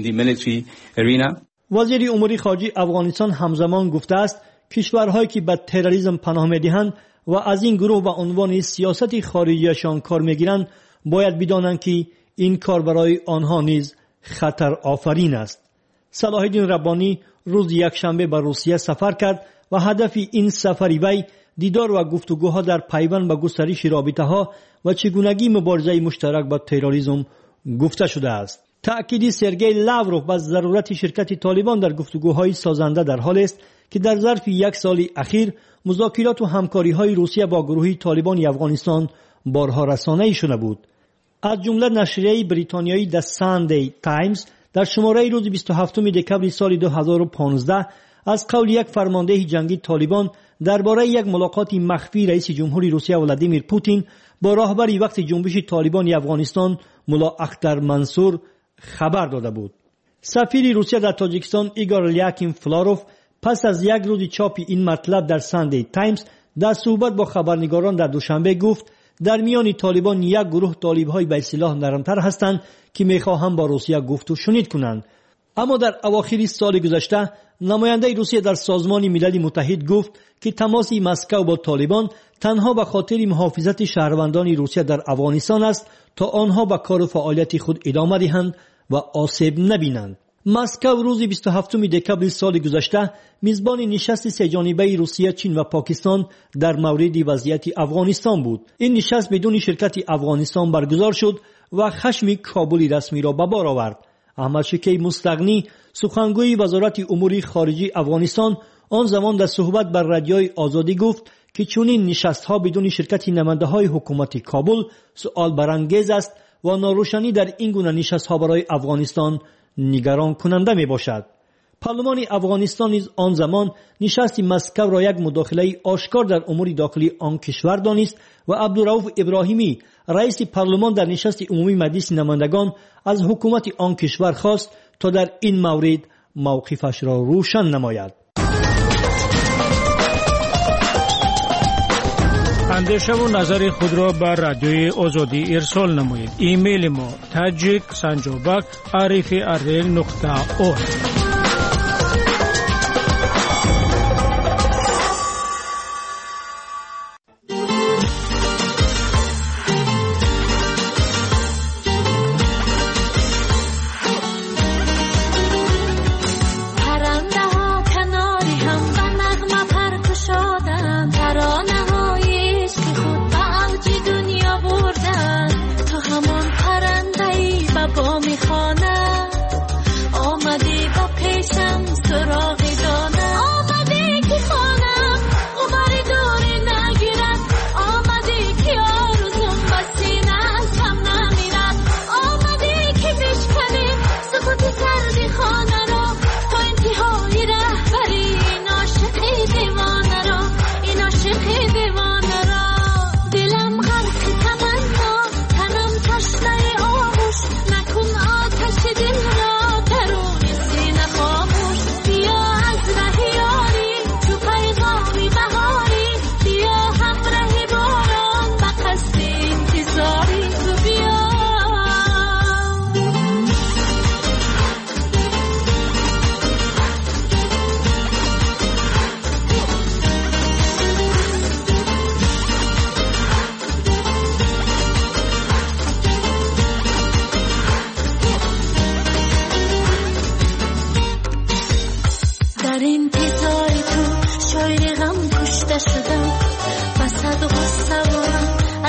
وزیر امور خارجه افغانستان همزمان گفته است کشورهایی که به تروریسم پناه می‌دهند و از این گروه به عنوان سیاست خارجیشان کار میگیرند باید بدانند که این کار برای آنها نیز خطر آفرین است. صلاح الدین ربانی روز یکشنبه به روسیه سفر کرد و هدف این سفر وی دیدار و گفتگوها در پیوند به گسترش رابطه‌ها و چگونگی مبارزه مشترک با تروریسم گفته شده است. تأکید سرگئی لاوروف بر ضرورت شرکت طالبان در گفتگوهای سازنده در حال است که در ظرف یک سال اخیر مذاکرات و همکاری‌های روسیه با گروه طالبان افغانستان بارها رسانه‌ای شده بود. از جمله نشریه بریتانیایی The Sunday Times در شماره روز بیست و هفتم دکمبر سال دو هزار و پانزده از قول یک فرمانده جنگی طالبان درباره یک ملاقات مخفی رئیس جمهوری روسیه ولادیمیر پوتین با راهبری وقت جنبش طالبان افغانستان ملا اختر منصور خبر داده بود. سفیر روسیه در تاجیکستان ایگور لیاکیم فلاروف پس از یک روز چاپ این مطلب در ساندی تایمز در صحبت با خبرنگاران در دوشنبه گفت در میان طالبان یک گروه طالب‌های به اصطلاح نرمتر هستند که می‌خواهند با روسیه گفت و شنید کنند. اما در اواخر سال گذشته نماینده روسیه در سازمان ملل متحد گفت که تماس مسکو با طالبان تنها به خاطر محافظت شهروندان روسیه در افغانستان است تا آنها به کار و فعالیت خود ادامه دهند و آسیب نبینند. مسکو روز بیست و هفتم دکمبر سال گذشته میزبان نشست سه جانبه روسیه، چین و پاکستان در مورد وضعیت افغانستان بود. این نشست بدون شرکت افغانستان برگزار شد و خشم کابل رسمی را به بار آورد. احمد شکیب مستغنی سخنگوی وزارت امور خارجه افغانستان آن زمان در صحبت بر رادیوی آزادی گفت که چنین نشست‌ها بدون شرکت نماینده‌های حکومت کابل سؤال برانگیز است و ناروشنی در این گونه نشست‌ها برای افغانستان نگران کننده می باشد. پارلمان افغانستان نیز آن زمان نشست مسکو را یک مداخله آشکار در امور داخلی آن کشور دانست و عبدالرؤوف ابراهیمی رئیس پارلمان در نشست عمومی مجلس نمایندگان از حکومت آن کشور خواست تا در این مورد موقفش را روشن نماید. اندیشه و نظر خود را بر رادیوی آزادی ارسال نمایید. ایمیل ما تاجیک سنجابک عریف ارل نقطه او. پرنده ها کناری هم به نغمه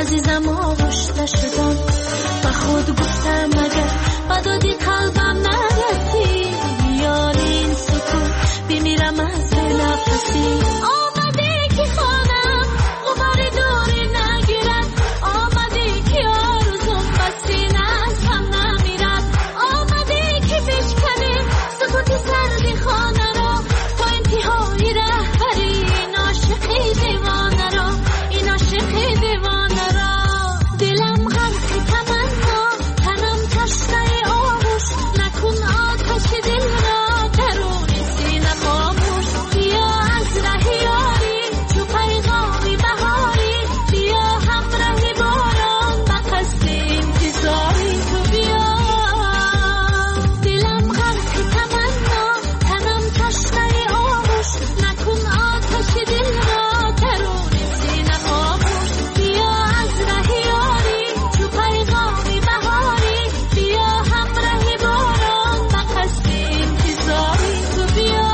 عزیزم آغوش نشدم و خود گفتم اگر بدادی قلبم نرسی میان این سکوت بمیرم از نفسی آمده که خانم غبار دوری نگیرد آمده که آرزوم بسینه از هم نمیرد آمده که بشکنه سکوت سردی خانه را تا انتهای رهبری این عاشقی دیوانه را این عاشقی دیوانه را دلم غرق تمنا تنم تشنه آغوش نکن آتش دل را درون سینه خاموش بیا از ره یاری چو پیغامی بهاری بیا همراه باران به قصد انتظاری تو بیا دلم غرق تمنا تنم تشنه آغوش نکن آتش دل را درون سینه خاموش بیا از ره یاری چو پیغامی بهاری بیا همراه باران به قصد انتظاری تو بیا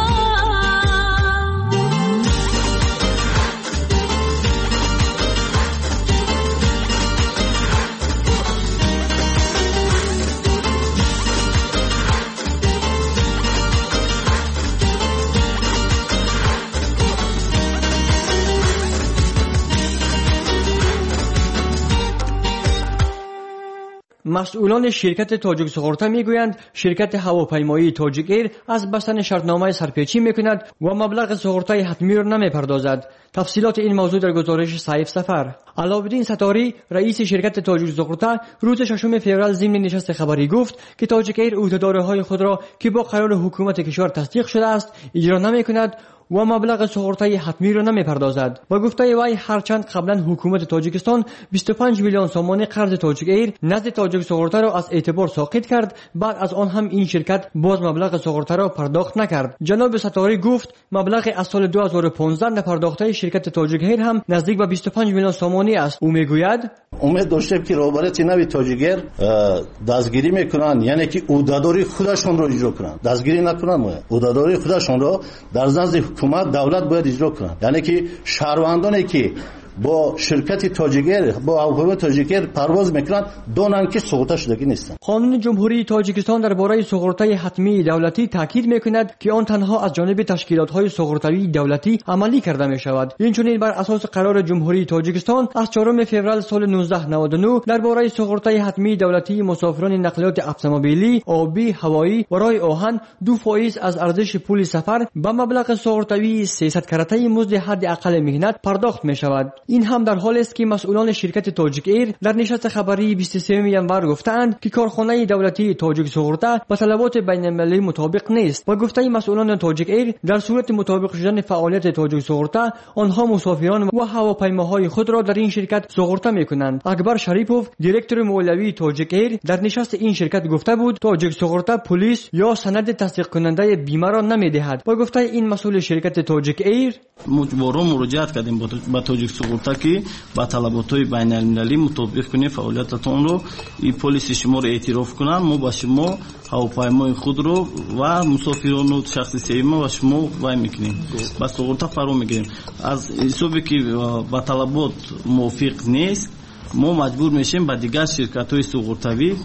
مسئولان شرکت تاجیک سخورتا میگویند شرکت هواپیمایی تاجیک ایر از بستن شرطنامه سرپیچی میکند و مبلغ سخورتای حتمی را نمیپردازد. تفصیلات این موضوع در گزارش سیف سفر. علاءالدین ستاری رئیس شرکت تاجیک سخورتا روز ششم فوریه ضمن نشست خبری گفت که تاجیک ایر عهدهدارهای خود را که با قرار حکومت کشور تصدیق شده است اجرا نمیکند و مبلغ سخورتای حتمی را نمیپردازد و گفته وی هرچند قبلا حکومت تاجیکستان بیست و پنج میلیون سومانی قرض تاجیک ایر نزد تاجیک سخورتا را از اعتبار ساقط کرد، بعد از آن هم این شرکت باز مبلغ سخورتا را پرداخت نکرد. جناب ستاری گفت مبلغ از سال دو هزار و پانزده نپرداخته شرکت تاجیک ایر هم نزدیک به بیست و پنج میلیون سومانی است. او میگوید امید داشتیم که رهبران نوی تاجیک ایر دستگیری میکنن، یعنی که عهدهداری خودشون رو اجرا کنن، دستگیری نکنن، عهدهداری خودشون رو در نزد حکومت دولت باید اجرا کنن. یعنی که شهروندانی که با شرکت تاجیک ایر با هواپیمای تاجیک ایر پرواز میکنند دونن که سقوط شدگی نیستند. قانون جمهوری تاجیکستان درباره سقوطهای حتمی دولتی تاکید میکند که آن تنها از جانب تشکیلات‌های سقوطی دولتی عملی کرده میشود. اینچنین بر اساس قرار جمهوری تاجیکستان از چهارم فوریه سال نوزده نود و نه درباره سقوطهای حتمی دولتی مسافران نقلیات اتومبیلی، آبی، هوایی و راه آهن دو فایز از ارزش پول سفر به مبلغ سقوطی سیصد کرته مزد حد اقل مهنت پرداخت میشود. این هم در حالی است که مسئولان شرکت تاجیک ایر در نشست خبری بیست و سوم ژانویه گفتند که کارخانه دولتی تاجیک سخورتا با طلبات بین المللی مطابق نیست و گفته مسئولان تاجیک ایر در صورت مطابق شدن فعالیت تاجیک سخورتا آنها مسافران و هواپیماهای خود را در این شرکت سخورتا میکنند. اکبر شریپوف دیرکتور مولوی تاجیک ایر در نشست این شرکت گفته بود تاجیک سخورتا پلیس یا سند تصدیق کننده بیمه را نمیدهد و گفته این مسئول شرکت تاجیک ایر مجبورم مراجعت کردیم با تاجیک سخورتا که با طلبات‌های بین المللی مطابق کنه فعالیتتون رو این پلیس شما رو اعتراف کنن، ما با شما هواپیمای خود رو و مسافران و شخص سوم و شما وای میکنیم با سخورتا فرو میگیریم. از حسابی که با طلبات موافق نیست ما مجبور میشیم با دیگر شرکت‌های سقوطی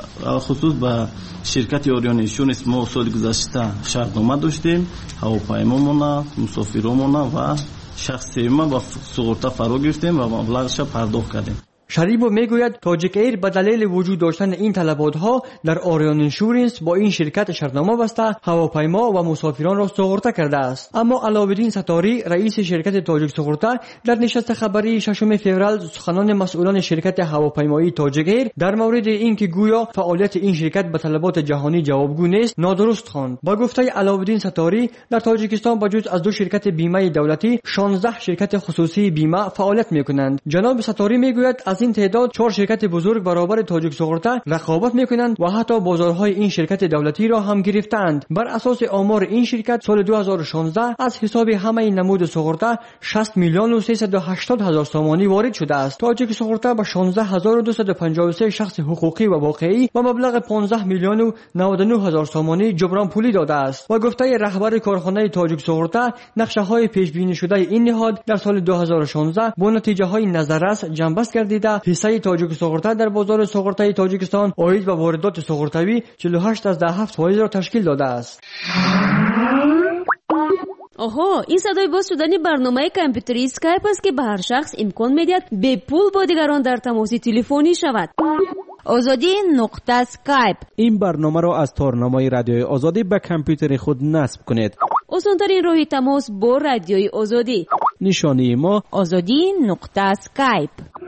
خصوص با شرکت آریان اینشورنس ما سال گذشته شرطنامه داشتیم، هواپیمامون مسافرامون و شخصی ما با سقوط فرا گرفتیم و مبلغش پرداخت کردیم. شریبو میگوید تاجیک ایر به دلیل وجود داشتن این طلبات‌ها در آریان اینشورنس با این شرکت شرطنامه بسته هواپیما و مسافران را سقوط کرده است. اما علاءالدین ستاری رئیس شرکت تاجیک سقوطا در نشست خبری ششم فوریه سخنان مسئولان شرکت هواپیمایی تاجیک ایر در مورد اینکه گویا فعالیت این شرکت به طلبات جهانی جوابگو نیست نادرست خواند. با گفته علاءالدین ستاری در تاجیکستان با جز از دو شرکت بیمه دولتی شانزده شرکت خصوصی بیمه فعالیت میکنند. جناب ستاری میگوید از این تعداد چهار شرکت بزرگ برابر تاجیک سقوطا رقابت میکنند و حتی بازارهای این شرکت دولتی را هم گرفتند. بر اساس آمار این شرکت سال دو هزار و شانزده از حساب همه نمود سقوطا شصت میلیون و سیصد و هشتاد هزار سومانی وارد شده است. تاجیک سقوطا با شانزده هزار و دویست و پنجاه و سه شخص حقوقی و واقعی و مبلغ پانزده میلیون و نود و نه هزار سومانی جبران پولی داده است و گفته رهبر کارخانه تاجیک سقوطا نقشه های پیش بینی شده این نهاد در سال دو هزار و شانزده با نتیجه های نظررس جنببست گردیده گذشته حصه تاجیک سوغورتا در بازار سوغورتایی تاجیکستان عاید به واردات سوغورتوی چهل و هشت از هفت فایز را تشکیل داده است. آها، این صدای باز شدن برنامه کامپیوتری اسکایپ است که به هر شخص امکان میدهد به پول با دیگران در تماس تلفنی شود. آزادی نقطه اسکایپ. این برنامه را از تارنامه رادیوی آزادی به کامپیوتر خود نصب کنید. آسان‌ترین راه تماس با رادیوی آزادی. نشانی ما آزادی نقطه اسکایپ.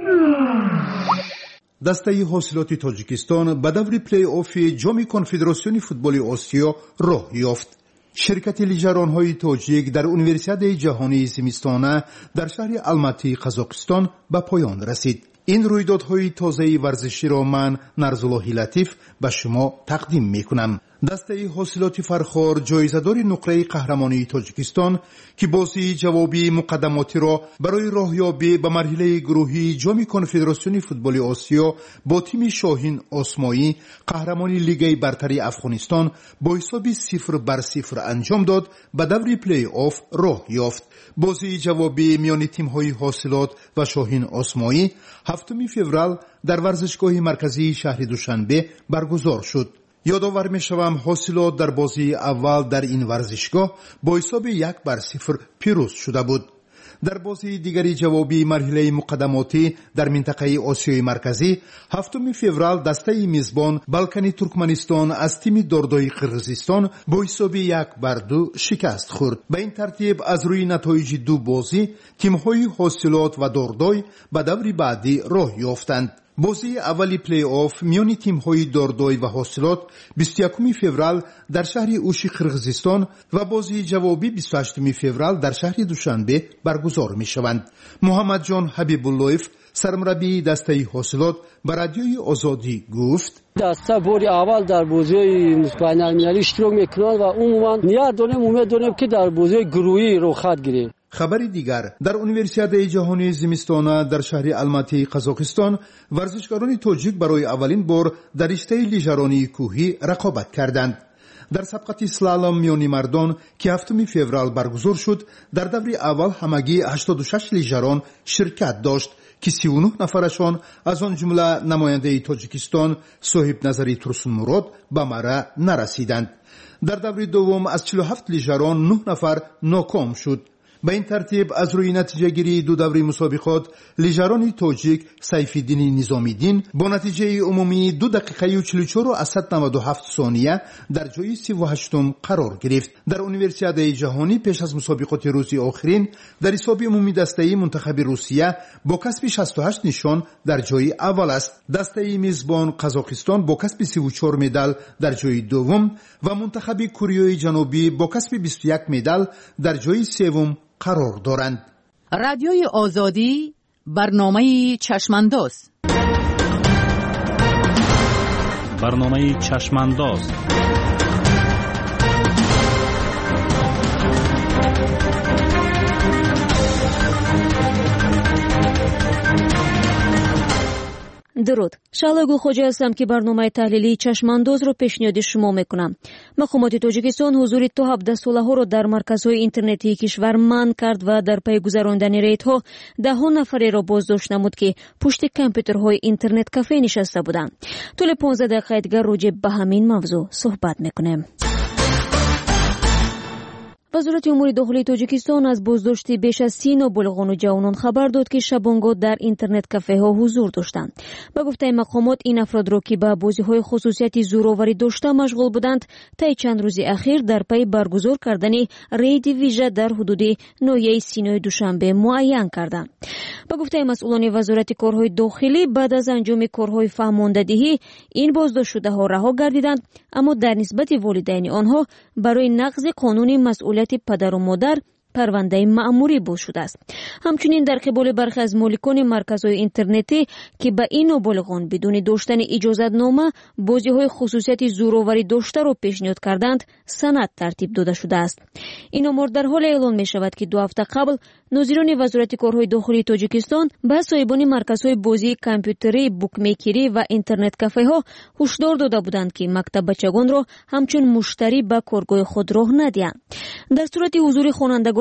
دسته حاصلات تاجیکستان به دور پلی آف جام کنفدراسیون فوتبال آسیا راه یافت. شرکت لیژران‌های تاجیک در انیورسیاد جهانی زمستانه در شهر الماتی قزاقستان به پایان رسید. این رویدادهای تازه ورزشی را من نرزالله لطیف به شما تقدیم میکنم. دسته حاصلات فرخار جایزه‌دار نقره قهرمانی تاجیکستان که بازی جوابی مقدماتی را برای راهیابی به مرحله گروهی جام کنفدراسیون فوتبال آسیا با تیم شاهین آسمایی قهرمانی لیگ برتر افغانستان با حساب صفر بر صفر انجام داد، به دور پلی آف راه یافت. بازی جوابی میان تیم‌های حاصلات و شاهین آسمایی هفتم فوریه در ورزشگاه مرکزی شهر دوشنبه برگزار شد. یادآور می‌شوم حاصلات در بازی اول در این ورزشگاه با حساب یک بر صفر پیروز شده بود. در بازی دیگری جوابی مرحله مقدماتی در منطقه آسیای مرکزی هفتم فوریه دسته میزبان بالکانی ترکمنستان از تیم دردای قرقیزستان با حساب یک بر دو شکست خورد. به این ترتیب از روی نتایج دو بازی تیم‌های حاصلات و دردای به دور بعدی راه یافتند. بازی اولی پلی آف میان تیم‌های دردای و حاصلات بیست و یکم فوریه در شهر اوشی قرقیزستان و بازی جوابی بیست و هشتم فوریه در شهر دوشنبه برگزار می‌شوند. محمد جان حبیب اللهیف سرمربی دسته حاصلات به رادیوی آزادی گفت: دسته باری اول در بازی بین‌المللی اشتراک می‌کنند و عموما نیت داریم امید داریم که در بازی گروهی رخصت گیریم. خبری دیگر در انیورسیاد جهانی زمستانه در شهر الماتی قزاقستان ورزشکاران تاجیک برای اولین بار در رشته لیژرانی کوهی رقابت کردند. در سبقت سلالم میانی مردان که هفتم فوریه برگزار شد در دور اول همگی هشتاد و شش لیژران شرکت داشت که سی و نه نفرشان از آن جمله نماینده تاجیکستان صاحب نظری ترسون مراد به مرا نرسیدند. در دور دوم از چهل و هفت لیژران نه نفر ناکام شد. به این ترتیب از روی نتیجه گیری دو دوره مسابقات لیژران تاجیک سیف‌الدین نظامی‌دین با نتیجه عمومی دو دقیقه و چهل و چهار و صد و نود و هفت ثانیه در جای سی و هشتم قرار گرفت. در انیورسیاد جهانی پیش از مسابقات روزی آخرین در حساب عمومی دسته منتخب روسیه با کسب شصت و هشت نشان در جای اول است. دسته میزبان قزاقستان با کسب سی و چهار مدال در جای دوم و منتخب کره جنوبی با کسب بیست و یک مدال در جای سوم قرار دارند. رادیوی آزادی برنامه چشمانداز. برنامه چشمانداز درود. شعله گلخوجی هستم که برنامه تحلیلی چشمانداز رو پیشنهاد شما میکنم. مقامات تاجیکستان حضور تا هفده ساله ها رو در مرکزهای اینترنتی کشور منع کرد و در پی گذراندن ریدها ده ها نفری را بازداشت نمود که پشت کامپیوترهای اینترنت کافه نشسته بودند. طول پانزده دقیقه دیگر راجع به همین موضوع صحبت میکنیم. وزارت امور داخلی تاجیکستان از بازداشت بیش از سی نابالغان و جوانان خبر داد که شبانگاه در اینترنت کافه ها حضور داشتند. به گفته مقامات این افراد را که به بازی های خصوصیتی زورآوری داشته مشغول بودند طی چند روز اخیر در پی برگزار کردن رید ویژه در حدود ناحیه سینای دوشنبه معین کردند. به گفته مسئولان وزارت کارهای داخلی بعد از انجام کارهای فهماندهی این بازداشت شده ها رها گردیدند، اما در نسبت والدین آنها برای نقض قانون مسئولیت پدر و مادر پرونده مأموری باز شده است. همچنین در قبال برخی از مالکان مرکزهای اینترنتی که به این نابالغان بدون داشتن اجازت نامه بازی‌های خصوصیت زورآوری داشته را پیشنهاد کردند سند ترتیب داده شده است. این امور در حال اعلان می شود که دو هفته قبل ناظران وزارت کارهای داخلی تاجیکستان به صاحبان مرکزهای بازی کامپیوتری، بوکمیکری و اینترنت کافه ها هشدار داده بودند که مکتب بچگان را همچون مشتری به کارگاه خود راه ندهند. در صورت حضور خوانندگان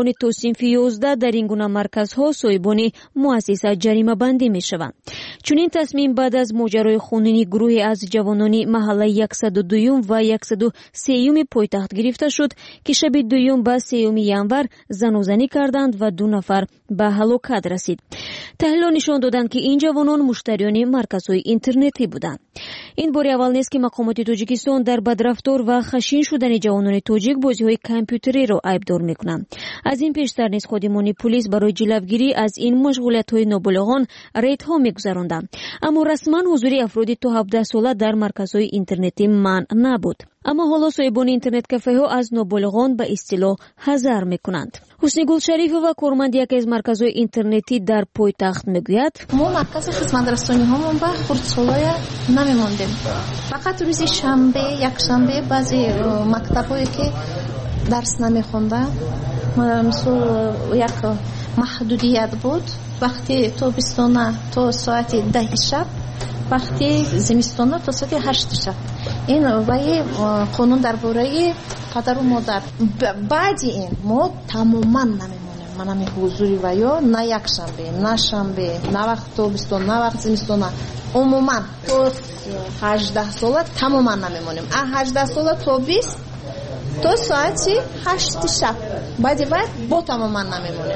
شهریاران تا صنف یازده در این گونه مرکزها صاحبان مؤسسه جریمه بندی می شوند. چون این تصمیم بعد از ماجرای خونینی گروهی از جوانان محله صد و دو و صد و سه پایتخت گرفته شد که شب دوم به سوم ژانویه زنوزنی کردند و دو نفر به هلاکت رسید. تحلیل نشان دادند که این جوانان مشتریان مرکزهای اینترنتی بودند. این بار اول نیست که مقامات تاجیکستان در بدرفتار و خشین شدن جوانان تاجیک بازی‌های کامپیوتری را عیبدار می‌کنند. از این پیشتر نیز خادمان پلیس برای جلوگیری از این مشغولیت‌های نابالغان ریدها می‌گذراندند، اما رسما حضور افرادی تا هفده ساله در مرکزهای اینترنتی منع نبود. اما حالا صاحبان اینترنت کافه ها از نابالغان به اصطلاح حذر میکنند. حسنی گل شریف و کارمند یکی از مرکزهای اینترنتی در پایتخت میگوید ما مرکز خدمت رسانی هامون به خردسالای نمیماندیم. فقط روز شنبه یک شنبه بعضی مکتب هایی که درس نمیخونده مثلا یک محدودیت بود، وقتی تابستانه تا ساعت ده شب، وقتی زمستانه تا ساعت هشت شب. این وای قانون درباره پدر و مادر. بعد این ما تماما نمیمونیم. من همین حضوری و یا نه یک شنبه نه شنبه نه وقت تابستان نه وقت زمستان، عموما تا هجده ساله تماما نمیمونیم. از هجده ساله تا بیست تا ساعت هشت شب بعد وقت با تماما نمیمونیم.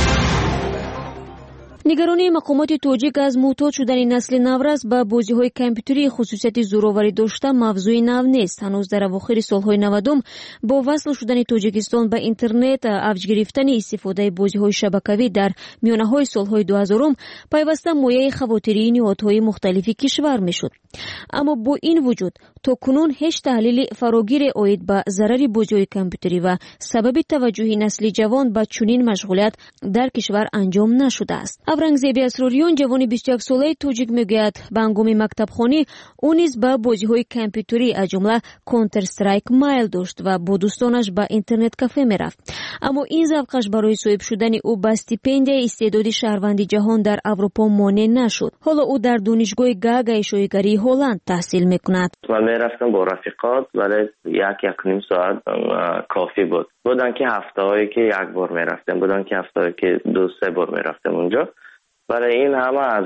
نگرانی مقامات تاجیک از معتاد شدن نسل نورس به بازی‌های کامپیوتری خصوصیت زوراوری داشته موضوع نو نیست. هنوز در اواخر سال‌های نود با وصل شدن تاجیکستان به اینترنت، اوج گرفتن استفاده بازی‌های شبکه‌ای در میانه‌های سال‌های دو هزار پیوسته مایه خواطری نهادهای مختلفی کشور می‌شد. اما با این وجود تا کنون هیچ تحلیل فراگیر عاید به ضرر بازی‌های کامپیوتری و سبب توجه نسل جوان به چنین مشغولیت در کشور انجام نشده است. ابرنگزیبی اسروریان جوان بیست و یک ساله تاجیک میگوید به هنگام مکتب خوانی او نیز به بازی‌های کامپیوتری از جمله کانتر استرایک مایل داشت و با دوستانش به اینترنت کافه میرفت. اما این ذوقش برای صاحب شدن او به استیپندیای استعداد شهروندی جهان در اروپا مانع نشد. حالا او در دانشگاه گاگای شایگری هلند تحصیل میکند. من میرفتم با رفیقات ولی یک یک نیم ساعت کافی بود. بودن که هفته‌هایی که یک بار میرفتم، بودن که هفته‌هایی که دو سه بار میرفتم اونجا. برای این همه از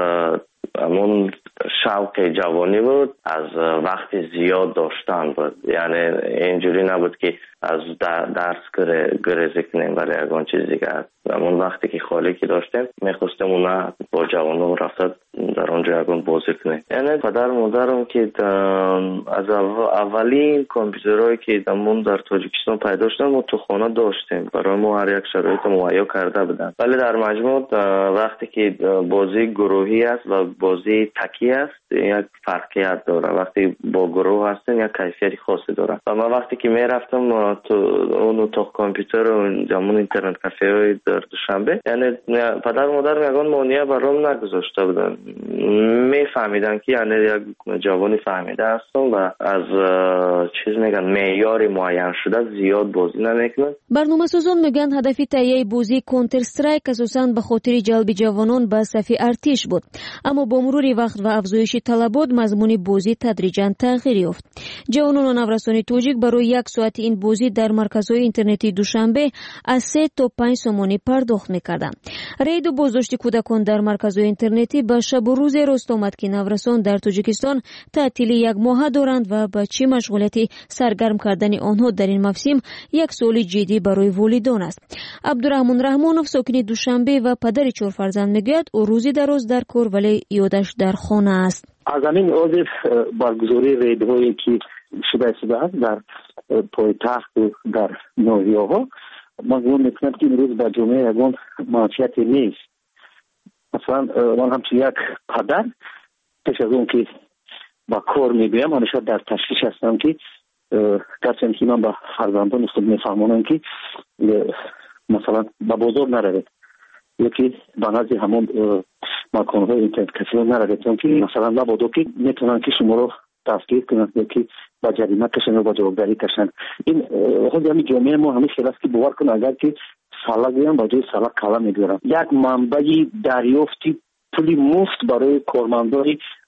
همون شوق جوانی بود، از وقت زیاد داشتن بود. یعنی اینجوری نبود که از درس گریزی کنیم ولی اگه چیز دیگه. همون وقتی که خالی که داشتیم میخواستیم اونا با جوانان رفتد در اونجا اگه بازی کنیم. یعنی پدر مادرم که از اولین کامپیوترهایی که دمون در تاجیکستان پیدا شدن ما تو خانه داشتیم، برای ما هر یک شرایط مهیا کرده بودن. ولی در مجموع وقتی که بازی گروهی است و بازی تکی است یک فرقیت داره. وقتی با گروه هستن یک کیفیت خاصی داره. و من وقتی که میرفتم تو اون تو کامپیوتر و جمعون اینترنت کافه های در دوشنبه، یعنی پدر مادر میگن مانع برام نگذاشته بودن. میفهمیدن که یعنی یک جوانی فهمیده هستم و از چیز میگن معیار معین شده زیاد بازی نمیکنن. برنامه‌سازان میگن هدف تهیه بازی کانتر استرایک اساساً به خاطر جلب جوانان به صف ارتش بود، اما با مرور وقت و افزایش طلبات مضمون بازی تدریجاً تغییر یافت. جوانان و نورسان تاجیک برای یک ساعت این بازی در مرکزهای اینترنتی دوشنبه از سه تا پنج سومانی پرداخت میکردند. رید و بازداشت کودکان در مرکزهای اینترنتی به شب و روز راست آمد که نورسان در تاجیکستان تعطیل یک ماه دارند و به چه مشغولیتی سرگرم کردن آنها در این موسم یک سوال جدی برای والدان است. عبدالرحمن رحمانوف ساکن دوشنبه و پدر چهار فرزند میگوید او روزی دراز در کار ولی یادش در خانه است. از همین عضو برگزاری ریدهایی که شده شده است در پایتخت و در ناحیه‌ها من گمان میکنم که این روز به جامعه یگان معافیتی نیست. مثلا من همچون یک پدر پیش از اون که با کار میگویم همیشه در تشویش هستم که گرچه که من به فرزندان خود میفهمونم که مثلا به بازار نروید یکی به نزد همون مکانهای اینترنت کافه نروید چون که مثلا مبادا که میتونن که شما رو دستگیر کنند یکی با جریمه کشن و با جوابداری کشن. این خود همین جامعه ما همیشه خیلی است که باور کن اگر که سالا گویم با جای سالا کلا میگذارم یک منبعی دریافتی پولی مفت برای کارمندای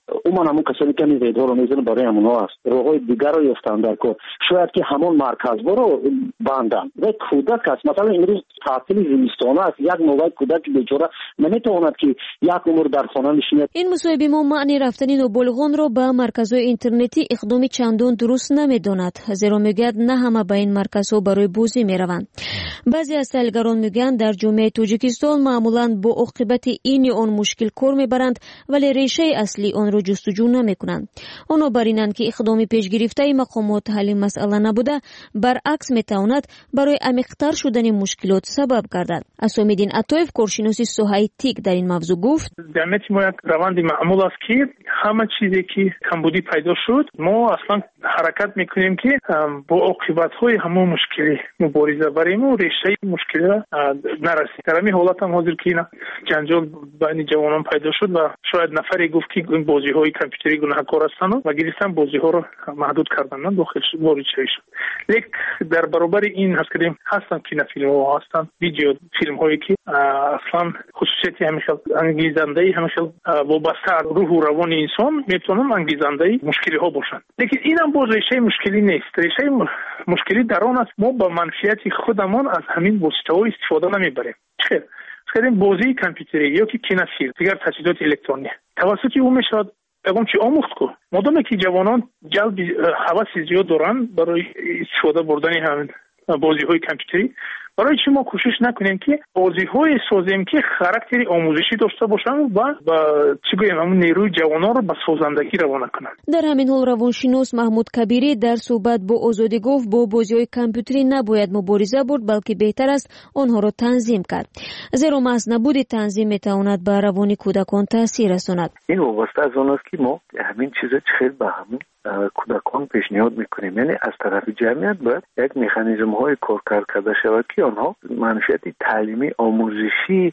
عموما همون کسانی که این ویدیو رو میزنن برای همونها است. راههای دیگر رو یافتن در کار. شاید که همون مرکزها رو بندن. و کودک است. مثلا امروز تعطیل زمستان است. یک نوع کودک بیچاره نمیتواند که یک عمر در خانه نشیند. این مصاحبه ما معنی رفتن نوبالغان رو به مرکزهای اینترنتی اقدام چندان درست نمیداند. زیرا میگوید نه همه به این مرکزها برای بازی میروند. بعضی از تحلیلگران میگن در جامعه تاجیکستان معمولا با عاقبت این آن مشکل کار میبرند ولی ریشه اصلی آن را جستجو نمیکنند. آنها بر اینند که اقدام پیش گرفته مقامات حل مسئله نبوده، برعکس میتواند برای عمیق‌تر شدن مشکلات سبب گردد. اسام‌الدین عطایف کارشناس ساحه تک در این موضوع گفت: جمعیت ما یک روند معمول است که همه چیزی که کمبودی پیدا شد ما اصلا حرکت میکنیم که با عاقبت‌های همون مشکلی مبارزه بریم و ریشه مشکل نرسیم. در همین حالت هم حاضر که جنجال بین جوانان پیدا شد و شاید نفری گفت که این بازی‌های کامپیوتری گناهکار هستند و گرفتن بازی‌ها رو محدود کردن داخل وارد شد. لیک در برابر این هست که هستن که فیلم‌ها هستن، ویدیو فیلم‌هایی که اصلا خصوصیتی همیشه انگیزنده همیشه وابسته روح و روان انسان میتونن انگیزنده مشکلی ها باشن. لیکن این هم باز ریشه مشکلی نیست. ریشه مشکلی در آن است ما با منفعت خودمان از همین وسیله‌ها استفاده نمیبریم. چه خیلی بازی کامپیوتری یا که کینافیلم دیگر تجهیزات الکترونیکی توسط او میشد اگم چی آموخت کو مادامی که جوانان جلب هوس زیاد دارن برای استفاده بردن همین بازی‌های کامپیوتری، برای چی ما کوشش نکنیم که بازی‌های سازیم که خاراکتری آموزشی داشته باشن و با چی گویم همون نیروی جوانان رو به سازندگی روانه کنن. در همین حال روانشناس محمود کبیری در صحبت با آزادی گفت با بازی‌های کامپیوتری نباید مبارزه برد بلکه بهتر است آنها را تنظیم کرد. زیرا محض نبود تنظیم میتواند به روان کودکان تاثیر رساند. این وابسته از آن است که ما همین چیزا خیلی به همین کودکان پیشنهاد میکنیم. یعنی از طرف جمعیت باید یک مکانیزم های کارکرد کرده شود که آنها منشأت تعلیمی آموزشی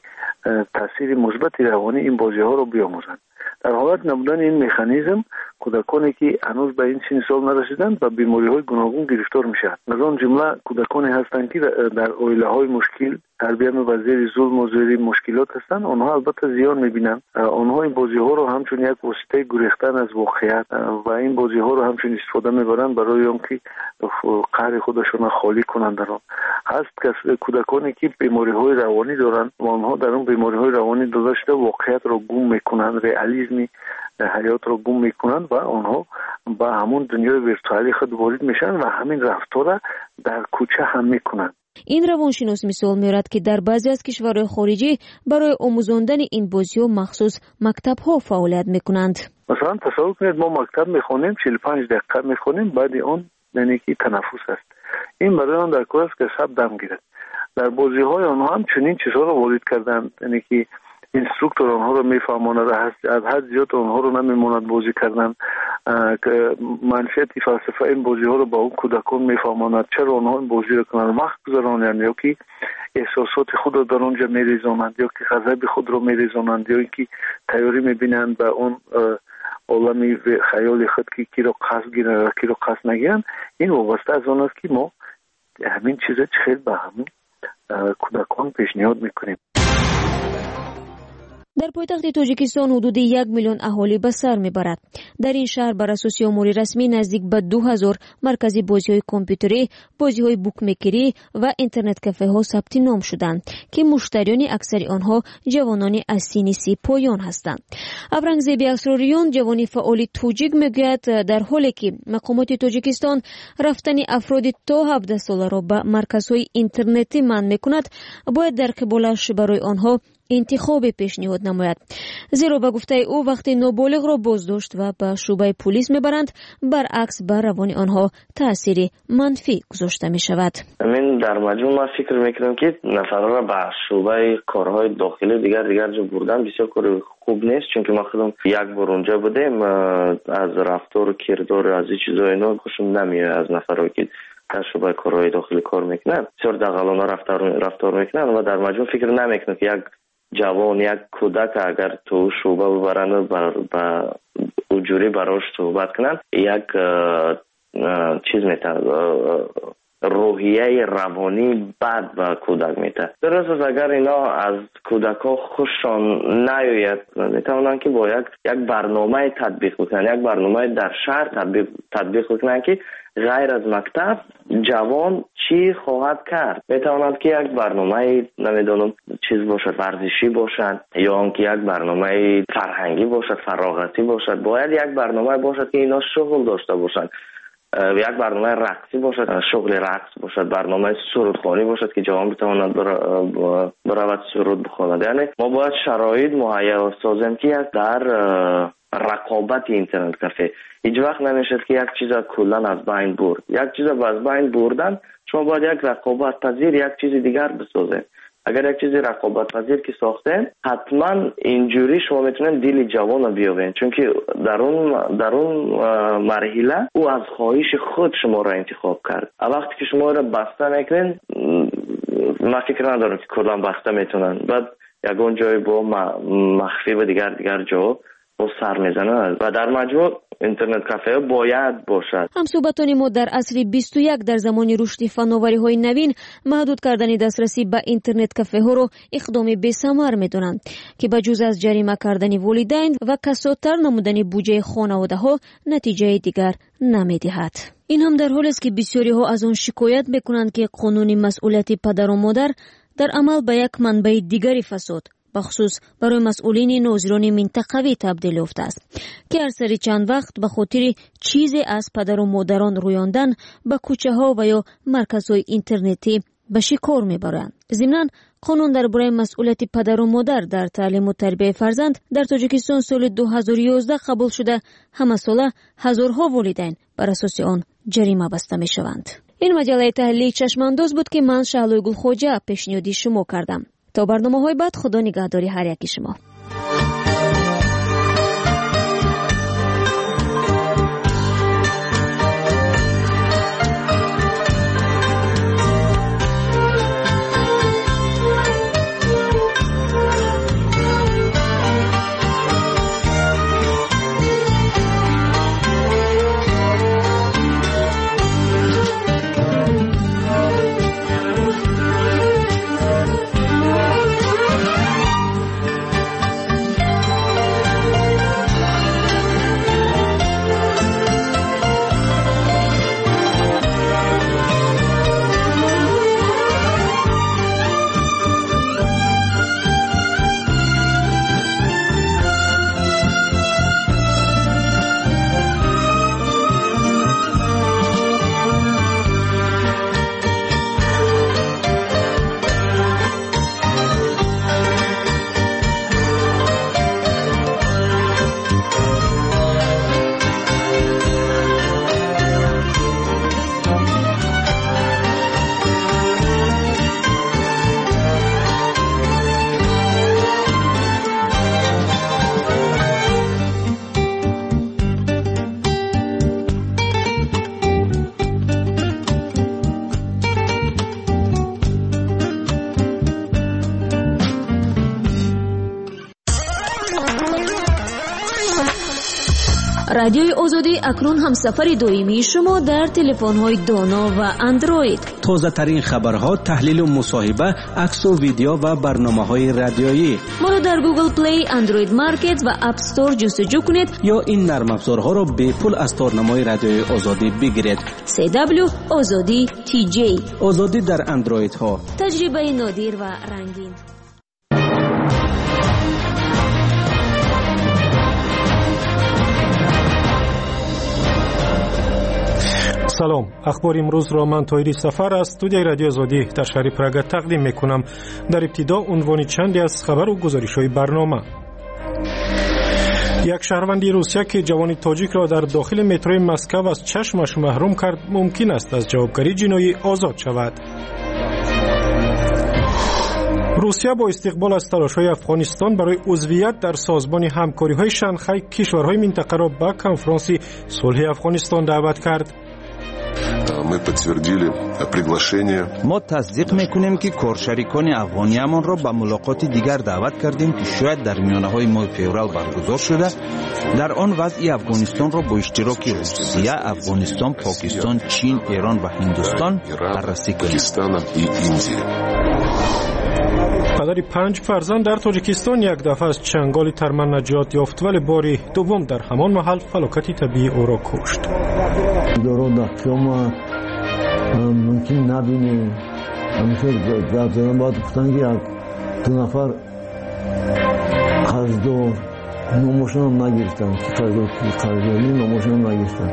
تاثیر مثبت روانی این بازی ها رو بیاموزند. در حالت نبودن این مکانیزم کودکانی که هنوز به این سن سال نرسیدند و بیماری های گوناگون گرفتار میشن. از آن جمله کودکانی هستند که در عائله های مشکل تربیت و زیر ظلم و زیر مشکلات هستند. آنها البته زیان میبینند. آنها این بازی ها رو همچون یک وسیله گریختن از واقعیت و این بازی ها رو همچون استفاده میبرند برای اینکه قهر خودشون خالی کنند. در آن هست که کودکانی که بیماری های روانی دارند و آنها در اون بیماری های روانی داشته واقعیت رو گم میکنند، رئالیسم حیات رو گم میکنند و آنها با همون دنیای ویرچوالی خود وارد میشن و همین رفتار در کوچه هم میکنند. این روانشناس مثال میارد که در بعضی از کشورهای خارجی برای آموزاندن این بازی‌ها مخصوص مکتب‌ها فعالیت میکنند. مثلا تصور کنید ما مکتب میخونیم، چهل و پنج دقیقه میخونیم، بعد اون یعنی که تنفس است. این برای آن در کار است که شب دم گیرد. در بازی‌های آنها هم چنین چیزها رو وارد کردند، یعنی که اینستروکتور آنها رو میفهماند، از حد زیاد آنها رو نمیماند بازی کردن که منشأت فلسفه این بازی ها رو با اون کودکان میفهماند چرا آنها این بازی رو کنند، وقت گذرانند یا که احساسات خود رو در اونجا میریزانند یا که غضب خود رو میریزانند یا که تیاری میبینند به اون عالمی خیال خود که کی رو قصد گیرند کی رو قصد نگیرند. این وابسته از آن است که ما همین چیزا خیلی به همین کودکان پیشنهاد میکنیم. در پایتخت تاجیکستان حدود یک میلیون اهالی به سر میبرد. در این شهر بر اساس آمار رسمی نزدیک به دو هزار مرکز بازی‌های کامپیوتری، بازی‌های بوکمکری و اینترنت کافه ها ثبت نام شدند که مشتریان اکثر آنها جوانان از سن سی پایان هستند. ابرنگزیب اسراریان جوانی فعال توجیک میگوید در حالی که مقامات تاجیکستان رفتن افراد تا هفده ساله را به مرکزهای اینترنتی منع میکند، باید در قبالش برای آنها انتخاب پیشنهاد نماید. زیرا به گفته او وقتی نابالغ را بازداشت و به شعبه پلیس میبرند برعکس بر روان آنها تأثیر منفی گذاشته می شود. من در مجموع ما فکر میکنم که نفرها را به شعبه کارهای داخلی دیگر دیگر جا بردن بسیار کار خوب نیست، چون که ما خودم یک بار اونجا بودیم از رفتار و کردار از این چیزا اینا خوشم نمیاد از نفرها که در شعبه کارهای داخلی کار میکنن، بسیار دغلانه رفتار رفتار میکنن و در مجموع فکر نمیکنم که یک جوان یک کودک اگر تو شعبه ببرن و با اجوری براش صحبت کنن یک چیز میتن روحیه روانی بد به کودک میده. درست است اگر اینا از کودک ها خوششان نیاید میتونن که با یک یک برنامه تطبیق بکنن، یک برنامه در شهر تطبیق تطبیق بکنن که غیر از مکتب جوان چی خواهد کرد. میتواند که یک برنامه نمیدونم چیز باشد، ورزشی باشد یا آنکه یک برنامه فرهنگی باشد، فراغتی باشد. باید یک برنامه باشد که اینا شغل داشته باشند. یک برنامه رقصی باشد، شغل رقص باشد، برنامه سرودخوانی باشد که جوان بتواند برود سرود بخواند. یعنی ما باید شرایط مهیا سازیم که در رقابت اینترنت کافه هیچ وقت نمیشه که یک چیز کلا از بین برد. یک چیز از بین بردن شما باید یک رقابت پذیر یک چیز دیگر بسازید. اگر یک چیزی رقابت پذیر که ساختین حتما اینجوری شما میتونین دل جوان رو بیابین، چون که در اون در اون مرحله او از خواهش خود شما را انتخاب کرد. وقتی که شما را بسته میکنین من فکر ندارم که کلا بسته میتونن، بعد یگان جای با مخفی و دیگر دیگر جا با سر میزنن و در مجموع اینترنت کافه باید باشد. همصحبتان ما در عصر بیست و یک در زمان رشد فناوری‌های نوین محدود کردن دسترسی به اینترنت کافه ها را اقدام بی‌ثمر می‌دانند که به جز از جریمه کردن والدین و کسادتر نمودن بودجه خانواده ها نتیجه دیگر نمی‌دهد. این هم در حالی است که بسیاری ها از آن شکایت می‌کنند که قانون مسئولیت پدر و مادر در عمل به یک منبع دیگری فساد بخصوص برای مسئولین ناظران منطقوی تبدیل یافته است که هر سری چند وقت به خاطر چیزی از پدر و مادران رویاندن به کوچه ها و یا مرکزهای اینترنتی به شکار میبرند. ضمناً قانون درباره مسئولیت پدر و مادر در تعلیم و تربیت فرزند در تاجیکستان سال دو هزار و یازده قبول شده همه ساله هزارها والدین بر اساس آن جریمه بسته میشوند. این مجله تحلیل چشمانداز بود که من شهلوی گلخواجه پیشنهادی شما کردم. تا برنامه‌های بعد خدا نگهداری هر یکی شما. رادیوی آزادی اکنون همسفر دائمی شما در تلفن‌های دانا و اندروید. تازه ترین خبرها، تحلیل و مصاحبه، عکس و ویدیو و برنامه‌های رادیویی. ما را در گوگل پلی، اندروید مارکت و اپ استور جستجو کنید یا این نرم افزارها را به پول از تارنمای رادیوی آزادی بگیرید. سی دبلیو آزادی تی جی. آزادی در اندروید ها. تجربه نادر و رنگین. سلام، اخبار امروز را من طاهری سفر از استودیوی رادیو آزادی در شهر پراگ تقدیم میکنم. در ابتدا عنوان چندی از خبر و گزارش‌های برنامه. یک شهروند روسیه که جوان تاجیک را در داخل متروی مسکو از چشمش محروم کرد ممکن است از جوابگری جنایی آزاد شود. روسیه با استقبال از تلاش‌های افغانستان برای عضویت در سازمان همکاری‌های شانگهای کشورهای منطقه را به کنفرانس صلح افغانستان دعوت کرد. Мы подтвердили приглашение. ما تصدیق میکنیم که کارشریکان افغانیمان را به ملاقات دیگر دعوت کردیم که شاید در میانه‌های ماه فوریه برگزار شده. در آن وضع افغانستان را با اشتراک روسیه، افغانستان، پاکستان، چین، ایران و هندوستان بررسی کنیم. پدری پنج فرزند در تاجیکستان یک دفعه از چنگال ترمن نجات یافت، ولی باری دوم در همان محل فلاکت طبیعی او را کشت. ممکن نبینه همیشه در زمان باید گفتن که یک دو نفر قرضدار ناموشن هم نگرفتن که قرضداری ناموشن هم نگرفتن.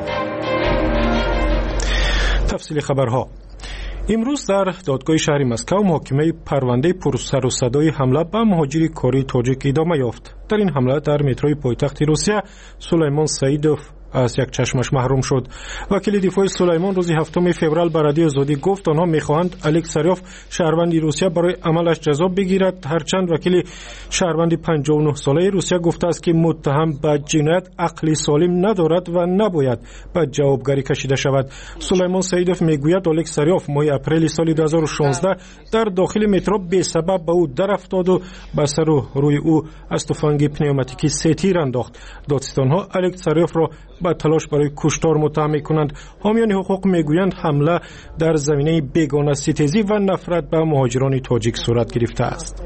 تفصیل خبرها. امروز در دادگاه شهر مسکو محاکمه پرونده پرسر و صدای حمله به مهاجر کاری تاجیک ادامه یافت. در این حمله در متروی پایتخت روسیه سلیمان سعیدوف از یک چشمش محروم شد. وکیل دفاع سلیمان روز هفتم فوریه به رادیو آزادی گفت آنها میخواهند الکساریوف شهروند روسیه برای عملش جزا بگیرد، هرچند وکیل شهروند پنجاه و نه ساله روسیه گفته است که متهم به جنایت عقلی سالم ندارد و نباید به جوابگری کشیده شود. سلیمان سعیدوف میگوید الکساریوف ماه اپریل سال دو هزار و شانزده در داخل مترو بی سبب به او در افتاد و به سر و روی او از تفنگ پنیوماتیکی سه تیر انداخت. دادستانها الکساریوف را با تلاش برای کشتار متهم می‌کنند. حامیان حقوق میگویند حمله در زمینه بیگانه ستیزی و نفرت به مهاجران تاجیک صورت گرفته است.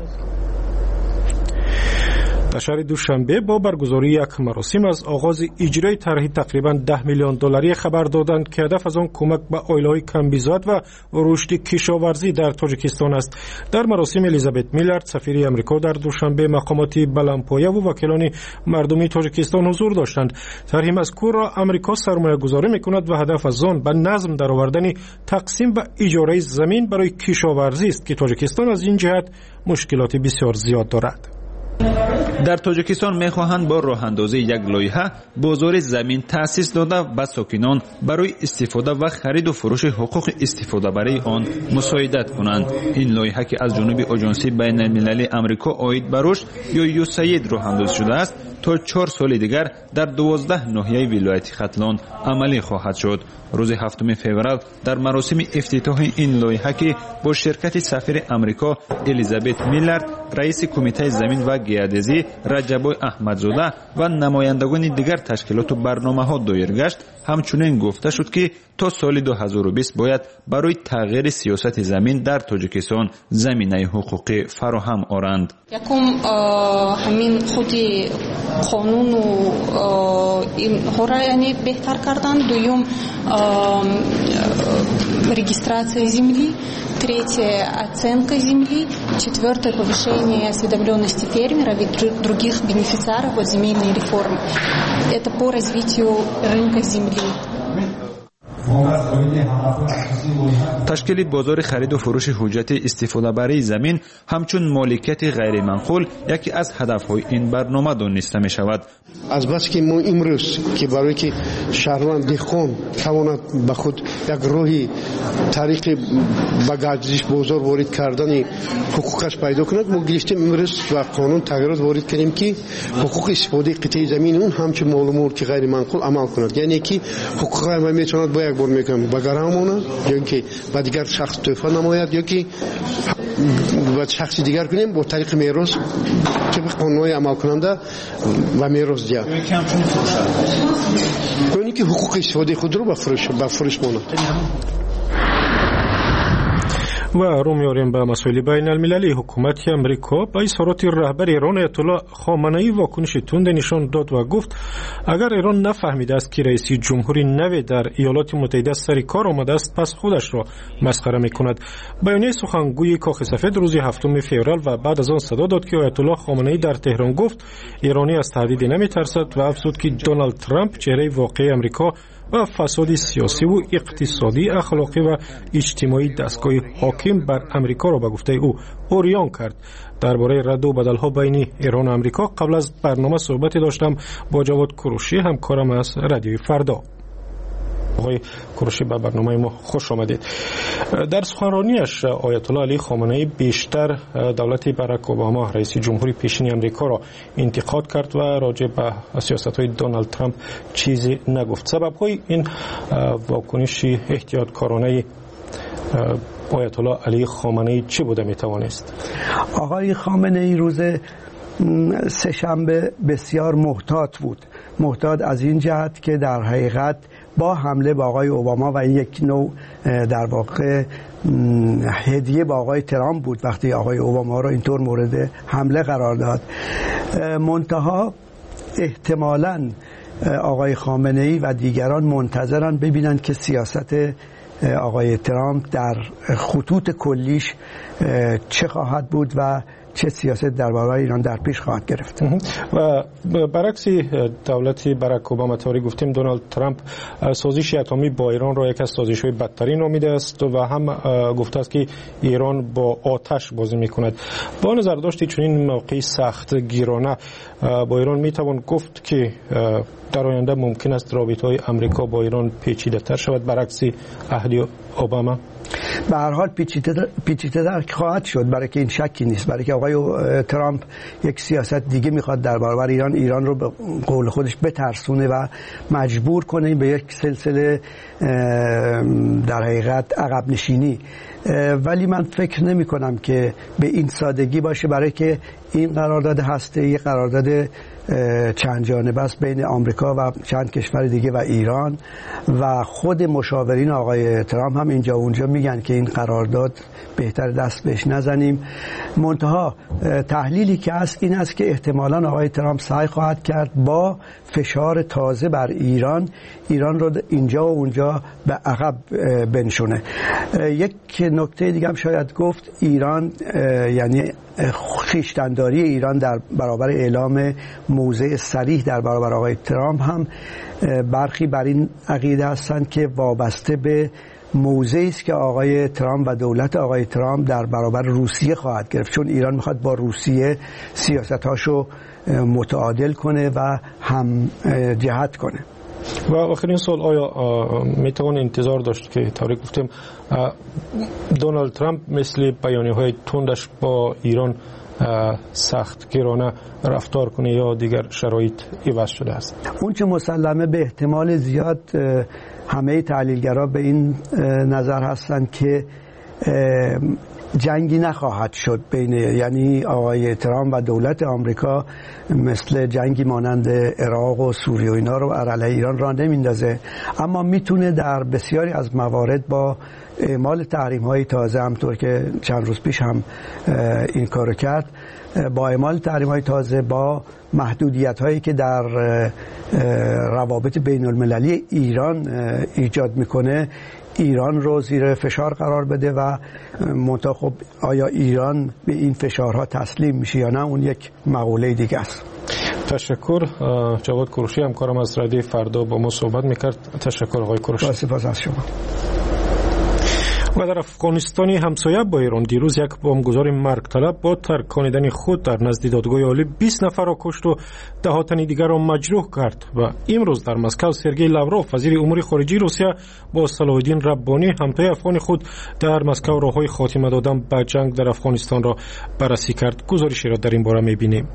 در شهر دوشنبه با برگزاری یک مراسم از آغاز اجرای طرح تقریبا ده میلیون دلاری خبر دادند که هدف از آن کمک به عائله‌های کمبیزاد و رشد کشاورزی در تاجیکستان است. در مراسم الیزابت میلارد سفیر آمریکا در دوشنبه مقامات بلندپایه و وکیلان مردمی تاجیکستان حضور داشتند. طرح مذکور را آمریکا سرمایه‌گذاری می‌کند و هدف از آن به نظم درآوردن تقسیم و اجاره زمین برای کشاورزی است که تاجیکستان از این جهت مشکلات بسیار زیاد دارد. در تاجیکستان میخواهند با راه اندازی یک لایحه بازار زمین تأسیس داده به ساکنان برای استفاده و خرید و فروش حقوق استفاده برای آن مساعدت کنند. این لایحه که از جانب آژانس بین المللی آمریکا عاید به رشد یا یوساید راه اندازی شده است تا چهار سال دیگر در دوازده ناحیه ولایت ختلان عملی خواهد شد. روز هفتم فوریه در مراسم افتتاح این لایحه که با شرکت سفیر آمریکا الیزابت میلارد، رئیس کمیته زمین و گیادزی رجب احمدزاده و نمایندگان دیگر تشکیلات و برنامه‌ها دایر گشت، همچنین گفته شد که تا سال دو هزار و بیست باید برای تغییر سیاست زمین در تاجیکستان زمینه حقوقی فراهم آورند. یکم همین خودی قانون و اینها را یعنی بهتر کردن، دوم регистрация земли, третье оценка земли, четвертое повышение осведомленности фермеров и других бенефициаров от земельной реформы. Это по развитию рынка земли. تشکیل بازار خرید و فروش حجت استفاده برای زمین همچون مالکیت غیر منقول یکی از هدفهای این برنامه دانسته می شود. از بس که ما امروز که برای که شهروند دهقان تواند به خود یک راهی طریق به گردش بازار وارد کردن حقوقش پیدا کند، ما گرفتیم امروز و قانون تغییرات وارد کردیم که حقوق استفاده قطعه زمین اون همچون مال و ملک غیر منقول عمل کند. یعنی که حقوق ما میتواند با یک بار میکنم به گرم ماند یا اینکه با دیگر شخص تحفه نماید یا که با شخص دیگر کنیم با طریق میراث طبق قانون‌های عمل کننده و میراث دیا. یعنی که حقوق استفاده خود رو به فروش به فروش ماند. و رو میاریم به مسائل بین المللی. حکومت امریکا با اظهارات رهبر ایران آیت الله خامنه‌ای واکنش تند نشان داد و گفت اگر ایران نفهمیده است که رئیس جمهوری نو در ایالات متحده سر کار آمده است پس خودش را مسخره میکند. بیانیه سخنگوی کاخ سفید روز هفتم فوریه و بعد از آن صدا داد که آیت الله خامنه‌ای در تهران گفت ایرانی از تهدید نمیترسد و افزود که دونالد ترامپ چهره واقعی امریکا و فساد سیاسی و اقتصادی، اخلاقی و اجتماعی دستگاه حاکم بر امریکا را به گفته او اوریان کرد. درباره رد و بدل‌ها بین ایران و امریکا قبل از برنامه صحبتی داشتم با جواد کروشی، همکارم از رادیوی فردا. آقای کوروشی به برنامه ما خوش آمدید. در سخنرانیش آیت الله علی خامنه ای بیشتر دولت باراک اوباما رئیس جمهوری پیشین آمریکا را انتقاد کرد و راجع به سیاست‌های دونالد ترامپ چیزی نگفت. سبب‌های این واکنش احتیاطکارانه آیت الله علی خامنه ای چه بوده میتوانست؟ آقای خامنه ای روز سه‌شنبه بسیار محتاط بود. محتاط از این جهت که در حقیقت با حمله به آقای اوباما و این یک نوع در واقع هدیه با آقای ترامپ بود وقتی آقای اوباما را اینطور مورد حمله قرار داد. منتها احتمالاً آقای خامنه ای و دیگران منتظرن ببینن که سیاست آقای ترامپ در خطوط کلیش چه خواهد بود و چه سیاست در برابر ایران در پیش خواهد گرفت. و برعکس دولت باراک اوباما طوری گفتیم دونالد ترامپ سازش اتمی با ایران را یک از سازش‌های بدترین نامیده است و هم گفته است که ایران با آتش بازی می‌کند. با نظر داشتی چنین موقعی سخت گیرانه با ایران می‌توان گفت که در آینده ممکن است رابطه‌های آمریکا با ایران پیچیده‌تر شود برعکس عهد اوباما؟ به هر حال پیچیده در خواهد شد، برای که این شکی نیست، برای که آقای ترامپ یک سیاست دیگه میخواد در برابر ایران ایران رو به قول خودش بترسونه و مجبور کنه به یک سلسله در حقیقت عقب نشینی. ولی من فکر نمی کنم که به این سادگی باشه، برای که این قرارداد هسته‌ای قرارداد چند جانبه است بین آمریکا و چند کشور دیگه و ایران و خود مشاورین آقای ترامپ هم اینجا اونجا میگن که این قرارداد بهتر دست بهش نزنیم. منتها تحلیلی که هست این است که احتمالاً آقای ترامپ سعی خواهد کرد با فشار تازه بر ایران ایران رو اینجا و اونجا به عقب بنشونه. یک نکته دیگه هم شاید گفت، ایران یعنی خویشتن‌داری ایران در برابر اعلام موضع صریح در برابر آقای ترامپ هم برخی بر این عقیده هستند که وابسته به موضعی است که آقای ترامپ و دولت آقای ترامپ در برابر روسیه خواهد گرفت، چون ایران میخواد با روسیه سیاستاشو متعادل کنه و هم جهت کنه. و آخرین سوال، آیا میتوان انتظار داشت که طوری گفتیم دونالد ترامپ مثل بیانیه‌های تندش با ایران سخت گیرانه رفتار کنه یا دیگر شرایط عوض شده است؟ اون چه مسلمه به احتمال زیاد همه تحلیلگرا به این نظر هستند که جنگی نخواهد شد بین یعنی آقای ترامپ و دولت آمریکا مثل جنگی مانند عراق و سوریه و اینا رو علیه ایران را نمیندازه، اما میتونه در بسیاری از موارد با اعمال تحریم‌های تازه، همطور که چند روز پیش هم این کارو کرد، با اعمال تحریم‌های تازه، با محدودیت‌هایی که در روابط بین‌المللی ایران ایجاد میکنه، ایران رو زیر فشار قرار بده و منتها خب آیا ایران به این فشارها تسلیم میشه یا نه، اون یک مقوله دیگه است. تشکر. جواد کوروشی همکارم از رادیو فردا با ما صحبت میکرد. تشکر آقای کوروشی. با سپاس از شما. و در افغانستان همسایه با ایران دیروز یک بمبگذار مرگ طلب با ترکاندن خود در نزد دادگاه عالی بیست نفر را کشت و ده تن دیگر را مجروح کرد. و امروز در مسکو سرگئی لاوروف وزیر امور خارجه روسیه با صلاح الدین ربانی همتای افغان خود در مسکو راههای خاتمه دادن به جنگ در افغانستان را بررسی کرد. گزارشی را در این باره می‌بینیم.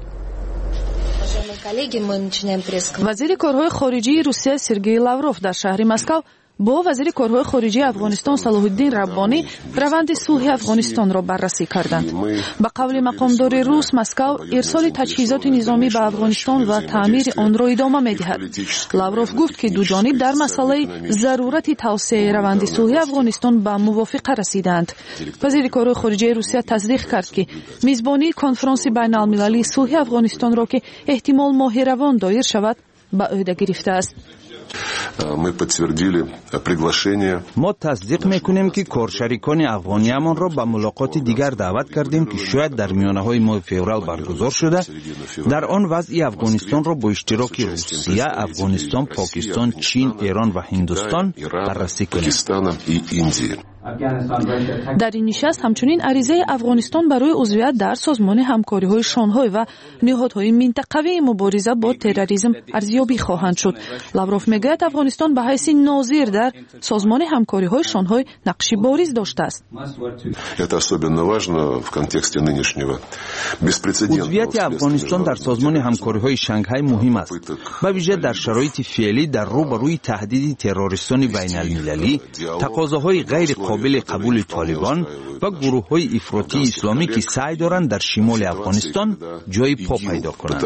وزیر کارهای خارجه روسیه سرگئی لاوروف در شهر مسکو با وزیر کارهای خارجه افغانستان صلاح الدین ربانی روند صلح افغانستان را بررسی کردند. به قول مقامدار روس، مسکو ارسال تجهیزات نظامی به افغانستان و تعمیر آن را ادامه می‌دهد. لاوروف گفت که دو جانب در مسئله ضرورت توسعه روند صلح افغانستان به موافقه رسیدند. وزیر کارهای خارجه روسیه تصدیق کرد که میزبانی کنفرانس بین‌المللی صلح افغانستان را که احتمال ماه روان دایر شود به عهده گرفته است. ما تصدیق میکنیم که کارشریکان افغانیمان را به ملاقات دیگر دعوت کردیم که شاید در میانه های ماه فوریه برگزار شده. در آن وضع افغانستان را با اشتراک روسیه، افغانستان، پاکستان، چین، ایران و هندوستان بررسی کنیم. дар ин нишаст ҳамчунин аризаи афғонистон барои узвият дар созмони ҳамкориҳои шонҳой ва ниҳодҳои минтақавии мубориза бо терроризм арзёбӣ хоҳанд шуд. лавров мегӯяд афғонистон ба ҳайси нозир дар созмони ҳамкориҳои шонҳой нақши бориз доштааст. узвияти афғонистон дар созмони ҳамкориҳои шанghай муҳим аст, ба виже дар шароити феълӣ дар рӯ ба рӯи таҳдиди террористони байналмилалӣ, тақозоҳои ғайри қобили қабули толибон ва гурӯҳҳои ифротии исломӣ ки саъй доранд дар шимоли афғонистон ҷои по пайдо кунанд.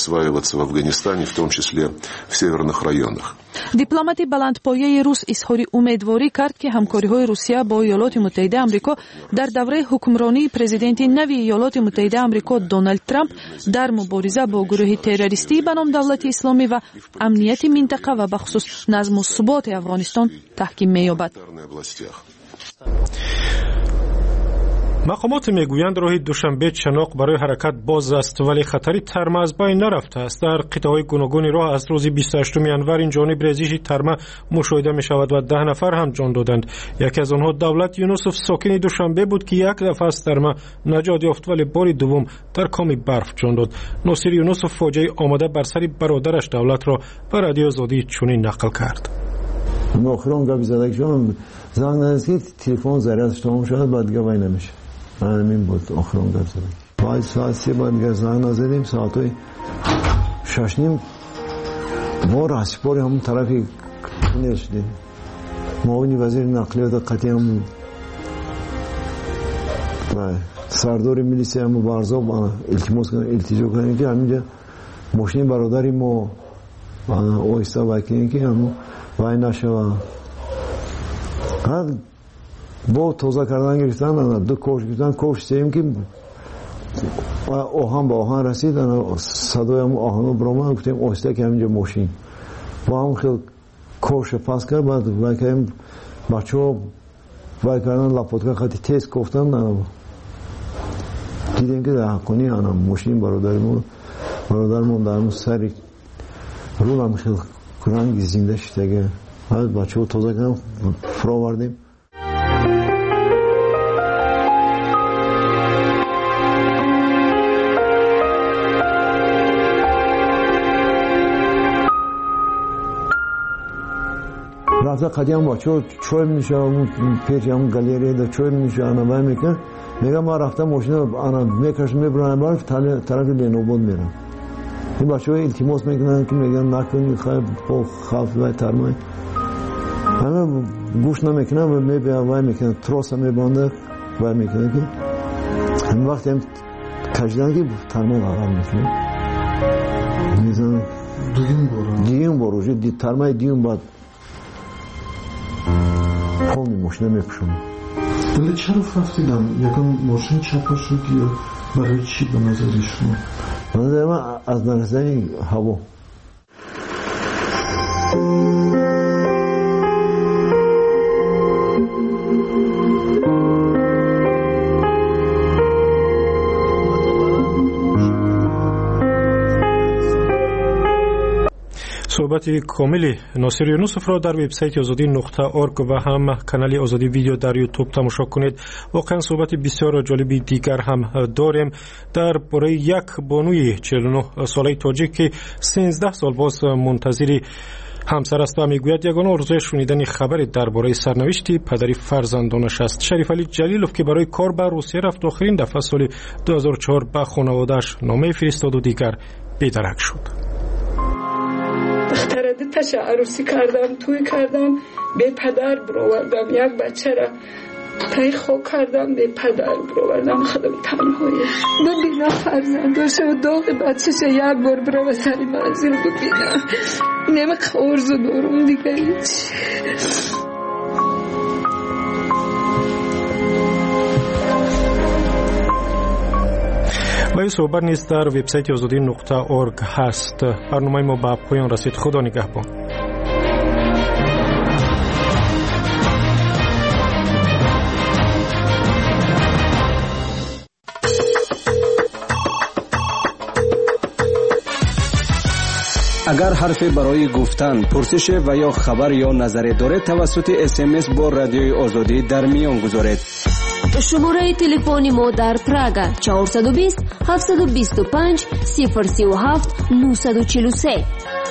дипломати баландпояи рус изҳори умедворӣ кард ки ҳамкориҳои русия бо иёлоти муттаҳидаи амрико дар давраи ҳукмронии президенти нави иёлоти муттаҳидаи амрико Дональд Трамп дар мубориза бо гурӯҳи террористӣ ба ном давлати исломӣ ва амнияти минтақа ва бахусус назму суботи афғонистон таҳким меёбад. мақомоте мегӯянд роҳи душанбе чаноқ барои ҳаракат боз аст, вале хатари тарма аз байн нарафтааст. дар қитъаҳои гуногуни роҳ аз рӯзи бисту ҳаштуми январ инҷониб резиши тарма мушоҳида мешавад ва даҳ нафар ҳам ҷон доданд. яке аз онҳо Давлат Юнусов сокини Душанбе буд ки як дафъа аз тарма наҷот ёфт, вале бори дуввум дар коми барф ҷон дод. Носир Юнусов фоҷиаи омада бар сари бародараш Давлатро ба Радиои Озодӣ чунин нақл кард. охирон габи задагишон занг назад ки телефон зарядаш тамом шуд, баъд дига вай намеша. همین بود آخران گفت زدیم باید ساعت سه باید گزنگ نزدیم ساعت های شش نیم ما راسپاری همون طرفی نشدیم معاونی وزیر نقلیات قطعی هم سردار میلیسی هم برزا التماس کنن التجا کنن که همینجا ماشین برادری ما آیسته وکیلن که همون وای نشوه هر با تازه کردن گرفتن دو کوش گرفتن کوش سیم که آهن با آهن رسید صدای هم آهنو برامن گفتیم آسته که همینجا ماشین با هم خیلی کوش پس کرد بعد وکیم بچه ها وای کردن لپاتکا خطی تیز گفتن دیدیم که در حقانی هم ماشین برادرمون برادرمون در همون سری رول هم خیلی کرنگ زنده شده بعد بچه ها تازه کردن فرا وردیم. رفته قدیم با چو چوی میشه اون پیچ هم گالری ده چوی میشه انا وای میکنه میگم ما رفتم ماشین انا میکشم میبرم بالا طرف لینوبود میرم این بچه‌ها التماس میکنن که میگن نکنید خیلی با خوف و ترمای همه گوش نمیکنن و میبینن وای میکنن تراس هم میبنده وای میکنه که این وقت هم کشیدن که ترما غرام میشه میزنن دیگه باروجه دی ترمای دیون بعد полный мошина мепушам. ولی چرا رفتیدم؟ یکم ماشین چپا شد یا برای چی به نظر شما؟ به نظر من از نرسیدن هوا. صحبت کاملی ناصر یونسوف را در وبسایت آزادی نقطه اورگ و هم کانال آزادی ویدیو در یوتیوب تماشا کنید. واقعا صحبت بسیار جالبی دیگر هم داریم در باره یک بانوی چهل و نه ساله تاجیک که سیزده سال باز منتظر همسر است و میگوید یگانه آرزوی شنیدن خبری درباره سرنوشت پدری فرزندانش است. شریف علی جلیلوف که برای کار به روسیه رفت آخرین دفعه سال دو هزار و چهار به خانواده‌اش نامه فرستاد و دیگر بی‌درک شد. دختره تش عروسی کردم، توی کردم، به پدر بروردم، یک بچه را تای خوب کردم، به پدر بروردم. خودم تنهایه ببینم فرزنداشه و داغ بچهشه یک بار برو سری منزل ببینم. نمه خورزو دارم دیگه هیچ. با این صحبت نیست در وبسایت آزادی نقطه اورگ هست. برنامه ما به پایان رسید. خدا نگهبان. اگر حرفی برای گفتن، پرسش و یا خبر یا نظری دارید توسط اس ام اس با رادیوی آزادی در میان گذارید. شماره تلفنی ما در پراگ چهارصد و بیست هفتصد و بیست و پنج صفر سی و هفت نهصد و چهل و سه.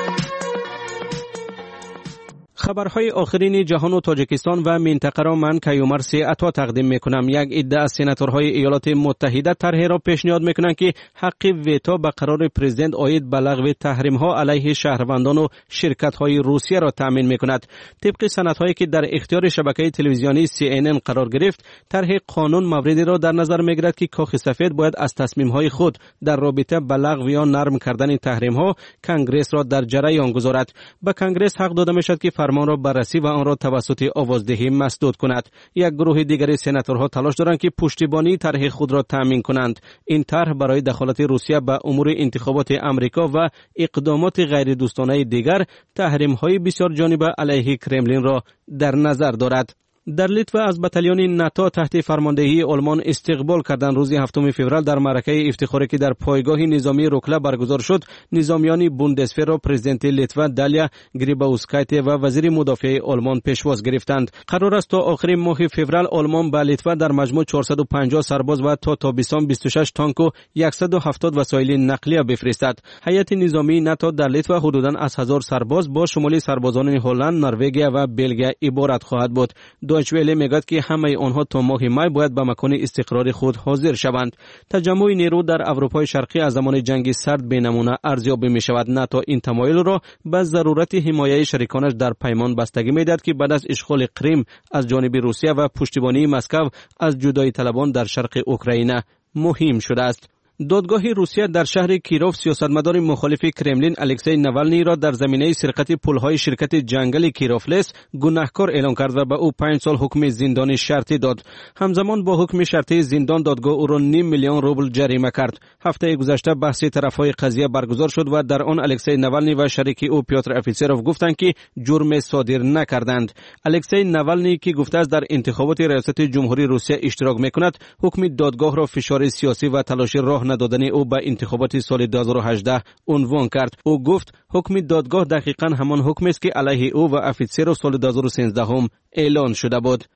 خبرهای آخرین جهان و تاجیکستان و منطقه را من کیومر سی عطا تقدیم میکنم. یک عده از سناتورهای ایالات متحده طرحی را پیشنهاد میکنند که حق ویتو به قرار پرزیدنت عاید به لغو تحریم ها علیه شهروندان و شرکت های روسیه را تامین میکند. طبق سندهایی که در اختیار شبکه تلویزیونی سی ان ان قرار گرفت، طرح قانون موردی را در نظر میگیرد که کاخ سفید باید از تصمیم های خود در رابطه با لغو یا نرم کردن تحریم ها کنگرس را در جریان گذارد. به کنگرس حق داده میشد که فرمان را بررسی و آن را توسط آوازدهی مسدود کند. یک گروه دیگری سناتورها تلاش دارند که پشتیبانی طرح خود را تامین کنند. این طرح برای دخالت روسیه به امور انتخابات امریکا و اقدامات غیر دوستانه دیگر تحریم‌های بسیار جانبه علیه کرملین را در نظر دارد. در لیتوا از بتالیون ناتو تحت فرماندهی آلمان استقبال کردن. روز هفتم فوریه در معرکه افتخاری که در پایگاه نظامی روکلا برگزار شد، نظامیان بوندسفر را پرزیدنت لیتوا دالیا گریباوسکایته و وزیر مدافع آلمان پیشواز گرفتند. قرار است تا آخر ماه فوریه آلمان به لیتوا در مجموع چهارصد و پنجاه سرباز و تا تابستان بیست و شش تانک و صد و هفتاد وسایل نقلیه بفرستد. هیئت نظامی ناتو در لیتوا حدوداً از هزار سرباز با شمول سربازان هلند، نروژ و بلژیک عبارت خواهد بود. دویچوله میگوید که همه آنها تا ماه می باید به مکان استقرار خود حاضر شوند. تجمع نیرو در اروپای شرقی از زمان جنگ سرد به نمونه ارزیابی می شود. ناتو این تمایل را به ضرورت حمایت شریکانش در پیمان بستگی میدهد که بعد از اشغال کریم از جانب روسیه و پشتیبانی مسکو از جدایی طلبان در شرق اوکراین مهم شده است. دادگاه روسیه در شهر کیروف سیاستمدار مخالف کرملین الکسی ناوالنی را در زمینه سرقت پولهای شرکت جنگل کیروفلس گناهکار اعلام کرد و به او پنج سال حکم زندان شرطی داد. همزمان با حکم شرطی زندان دادگاه او را نیم میلیون روبل جریمه کرد. هفته گذشته بحث طرفهای قضیه برگزار شد و در آن الکسی ناوالنی و شریک او پیوتر افیسروف گفتند که جرم صادر نکردند. الکسی ناوالنی که گفته است در انتخابات ریاست جمهوری روسیه اشتراک میکند، حکم دادگاه را فشار سیاسی و تلاش راه ندادن او به انتخابات سال دو هزار و هجده عنوان کرد. او گفت حکم دادگاه دقیقاً همان حکم است که علیه او و افیسرو سال دو هزار و سیزده هم اعلان شده بود.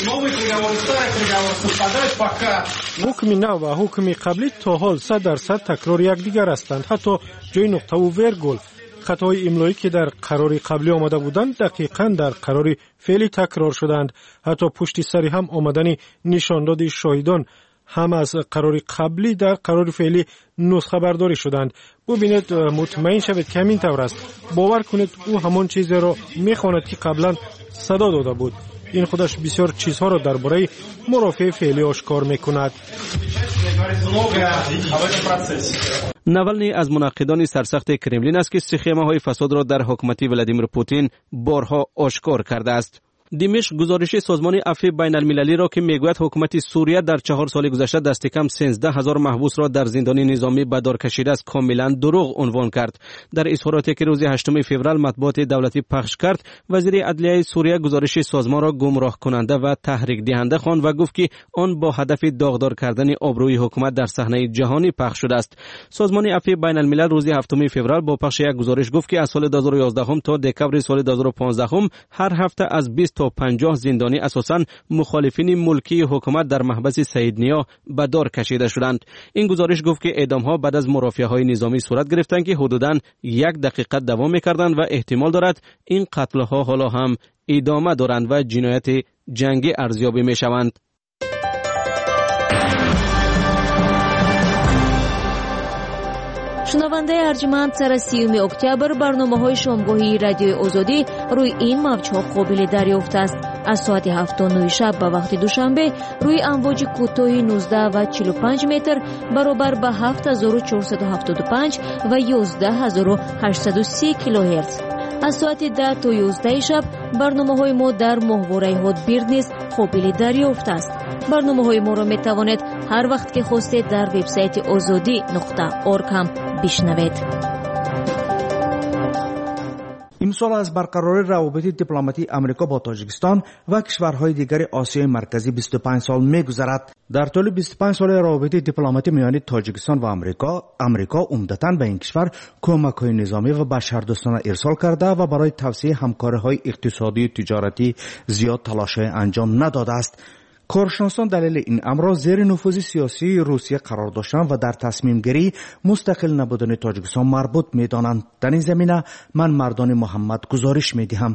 حکم نو و حکم قبلی تا حال صد درصد تکرار یکدیگر هستند. حتی جای نقطه و ویرگول خطای املایی که در قرار قبلی آمده بودند دقیقاً در قرار فعلی تکرار شدند. حتی پشت سر هم آمدن نشانداد شاهدان هم از قرار قبلی در قرار فعلی نسخه برداری شدند. ببینید، مطمئن شوید که همین طور است. باور کنید او همان چیزی را میخواند که قبلا صدا داده بود. این خودش بسیار چیزها را درباره مرافع فعلی آشکار میکند. ناوالنی از مناقضان سرسخت کرملین است که سخیمه های فساد را در حکومت ولادیمیر پوتین بارها آشکار کرده است. دمشق گزارش سازمان عفو بین المللی را که میگوید حکومت سوریه در چهار سال گذشته دست کم سیزده هزار محبوس را در زندان نظامی به دار کشیده است، کاملا دروغ عنوان کرد. در اظهاراتی که روز هشتم فوریه مطبوعات دولتی پخش کرد، وزیر عدلیه سوریه گزارش سازمان را گمراه کننده و تحریک دهنده خواند و گفت که آن با هدف داغدار کردن آبروی حکومت در صحنه جهانی پخش شده است. سازمان عفو بین الملل روز هفتم فوریه با پخش یک گزارش گفت که از سال دو هزار و یازده تا دکمبر سال دو هزار و پانزده هر هفته از بیست تا پنجاه زندانی اساساً مخالفین ملکی حکومت در محبس سید نیا به دار کشیده شدند. این گزارش گفت که اعدام‌ها بعد از مرافعه‌های نظامی صورت گرفتند که حدوداً یک دقیقه دوام می‌کردند و احتمال دارد این قتل‌ها حالا هم ادامه دارند و جنایت جنگی ارزیابی می‌شوند. شنونده ارجمند، سر سیوم اکتبر برنامه‌های شامگاهی رادیوی آزادی روی این موج‌ها قابل دریافت است. از ساعت هفت و نه شب به وقت دوشنبه روی امواج کوتاه نوزده و چهل و پنج متر برابر به هفت هزار و چهارصد و هفتاد و پنج و یازده هزار و هشتصد و سی کیلوهرتز. از ساعت ده تا یازده شب برنامه‌های ما در ماهواره هاتبیرد نیز قابل دریافت است. برنامه‌های ما را می‌توانید هر وقت که خواستید در وبسایت آزادی نقطه اورگ هم بشنوید. امسال از برقراری روابط دیپلماتی آمریکا با تاجیکستان و کشورهای دیگر آسیای مرکزی بیست و پنج سال می‌گذرد. در طول بیست و پنج سال روابط دیپلماتی میان تاجیکستان و آمریکا، آمریکا عمدتاً به این کشور کمک‌های نظامی و بشردوستانه ارسال کرده و برای توسعه همکاری‌های اقتصادی و تجارتی زیاد تلاش‌های انجام نداده است. کارشناسان دلیل این امر را زیر نفوذ سیاسی روسیه قرار داشتن و در تصمیم گیری مستقل نبودن تاجیکستان مربوط می‌دانند. در این زمینه من مردان محمد گزارش می‌دهم.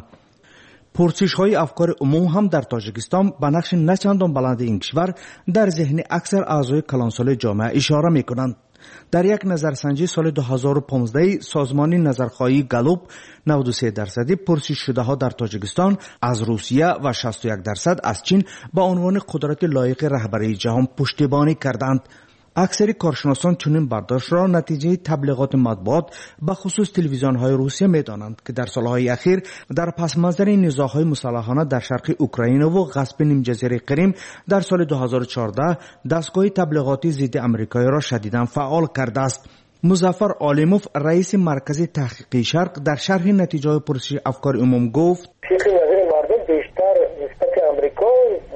پرسش های افکار عموم هم در تاجیکستان به نقش نچندان بلند این کشور در ذهن اکثر اعضای کلانسال جامعه اشاره می‌کنند. در یک نظرسنجی سال دو هزار و پانزده سازمان نظرخواهی گالوب نود و سه درصدی پرسش شده ها در تاجیکستان از روسیه و شصت و یک درصد از چین به عنوان قدرت لایق رهبری جهان پشتیبانی کردند. اکثر کارشناسان چنین برداشت را نتیجه تبلیغات مطبوعات به خصوص تلویزیون‌های روسیه می‌دانند که در سالهای اخیر در پس منظر نزاع‌های مسلحانه در شرق اوکراین و غصب نیم جزیره کریم در سال دو هزار و چهارده دستگاه تبلیغاتی ضد آمریکایی را شدیداً فعال کرده است. مظفر عالموف رئیس مرکز تحقیقی شرق در شرح نتیجه پرسش افکار عموم گفت: فکر نظر مردم بیشتر نسبت آمریکا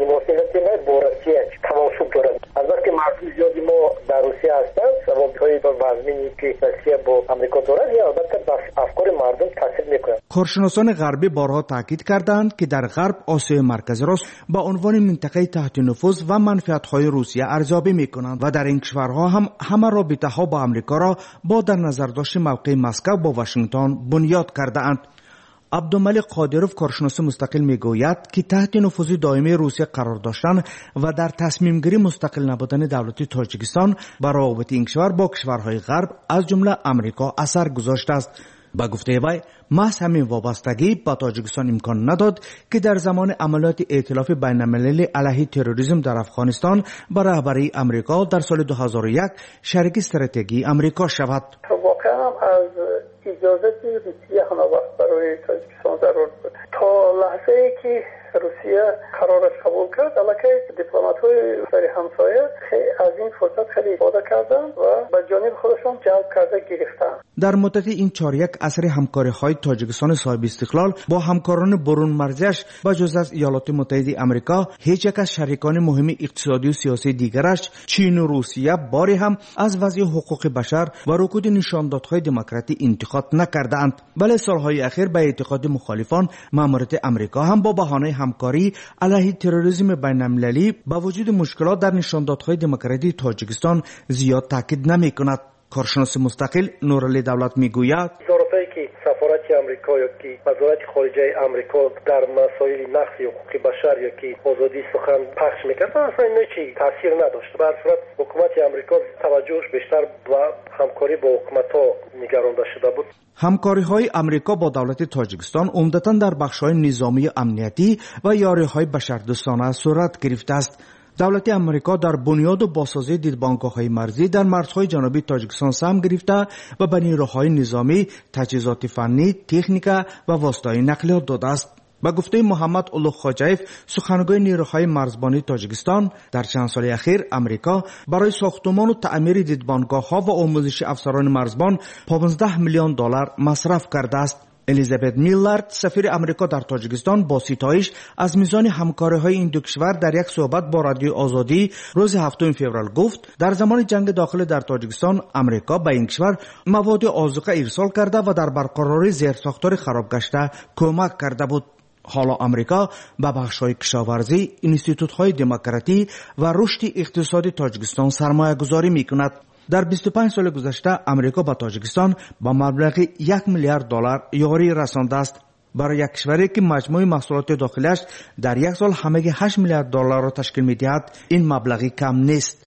مناسبت با روسیه تناسب دارد. البته مردم زیادی ما در روسیه هستند، روابط‌های وزنی که روسیه با آمریکا دارد یا البته بر افکار مردم تاثیر می‌کند. کارشناسان غربی بارها تاکید کردند که در غرب آسیای مرکزی را با عنوان منطقه تحت نفوذ و منفعت‌های روسیه ارزیابی می‌کنند و در این کشورها هم همه رابطه‌ها با آمریکا را با در نظر داشت موقع مسکو با واشنگتن بنیاد کرده‌اند. عبدالملک قادروف کارشناس مستقل میگوید که تحت نفوذ دائمی روسیه قرار داشتن و در تصمیم گیری مستقل نبودن دولت تاجیکستان بر روابط این کشور با کشورهای غرب از جمله آمریکا اثر گذاشته است. با گفته وی محض همین وابستگی با تاجیکستان امکان نداد که در زمان عملیات ائتلاف بین‌المللی علیه تروریسم در افغانستان با رهبری آمریکا در سال دو هزار و یک شریک استراتژی آمریکا شود. واقعا از اجازه روسیه هم وقت برای تاجیکستان ضرور بود. تا لحظه ای که روسیه قرارش قبول کرد، البته دیپلمات‌های سر همسایه از این فرصت خیلی استفاده کردن و به جانب خودشون جلب کرده گرفتن. در مدت این چهار یک عصر همکاری‌های تاجیکستان صاحب استقلال با همکاران برون مرزیش و جز از ایالات متحده آمریکا هیچ یک از شریکان مهم اقتصادی و سیاسی دیگرش چین و روسیه باری هم از وضع حقوق بشر و رکود نشاندادهای دموکراتی انتقاد نکردند. بلکه سالهای اخیر به اعتقاد مخالفان ماموریت آمریکا هم با بهانه همکاری علیه تروریسم بین‌المللی با وجود مشکلات در نشاندادهای دموکراتی تاجیکستان زیاد تاکید نمی‌کند. کارشناس مستقل نورعلی دولت میگوید ظرفی که سفارت آمریکا یا که وزارت خارجه آمریکا در مسائل نقض حقوق بشر یا که آزادی سخن پخش میکرد اصلا این چی تاثیر نداشت. به هر صورت حکومت آمریکا توجهش بیشتر به همکاری با حکومت‌ها نگرانده شده بود. همکاری‌های آمریکا با دولت تاجیکستان عمدتاً در بخش‌های نظامی امنیتی و یاری‌های بشردوستانه صورت گرفته است. دولت آمریکا در بنیاد و بازسازی دیدبانگاه‌های مرزی در مرزهای جنوبی تاجیکستان سهم گرفته و به نیروهای نظامی تجهیزات فنی، تکنیک و واسطه‌های نقلیات داده است. با گفته محمد اولو خاجایف سخنگوی نیروهای مرزبانی تاجیکستان در چند سال اخیر آمریکا برای ساختمان و تعمیر دیدبانگاه‌ها و آموزش افسران مرزبان پانزده میلیون دلار مصرف کرده است. الیزابت میلارد سفیر آمریکا در تاجیکستان با ستایش از میزان همکاری‌های این دو کشور در یک صحبت با رادیو آزادی روز هفتم فوریه گفت در زمان جنگ داخلی در تاجیکستان آمریکا به این کشور مواد آذوقه ارسال کرده و در برقراری زیرساختار خراب گشته کمک کرده بود. حالا آمریکا به بخش‌های کشاورزی، انستیتوت‌های دموکراتی و رشد اقتصادی تاجیکستان سرمایه‌گذاری می‌کند. در بیست و پنج سال گذشته آمریکا با تاجیکستان با مبلغ یک میلیارد دلار یاری رسانده است. برای یک کشوری که مجموع محصولات داخلیش در یک سال همه هشت میلیارد دلار را تشکیل می‌دهد، این مبلغی کم نیست.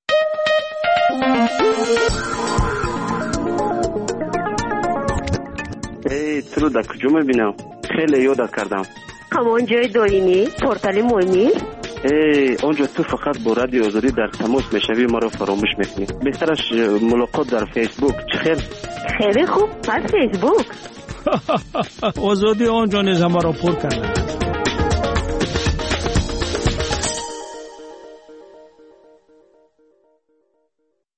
ای تو رو در کجا می‌بینم؟ خیلی یادت کردم. همان جای داینی، پورتال مهمی؟ ای اونجا تو فقط با رادیو آزادی در تماس میشوی، ما رو فراموش میکنی. بهترش ملاقات در فیسبوک. چه خیلی خیلی خوب. پس فیسبوک آزادی آنجا نیز ما را پر کرده.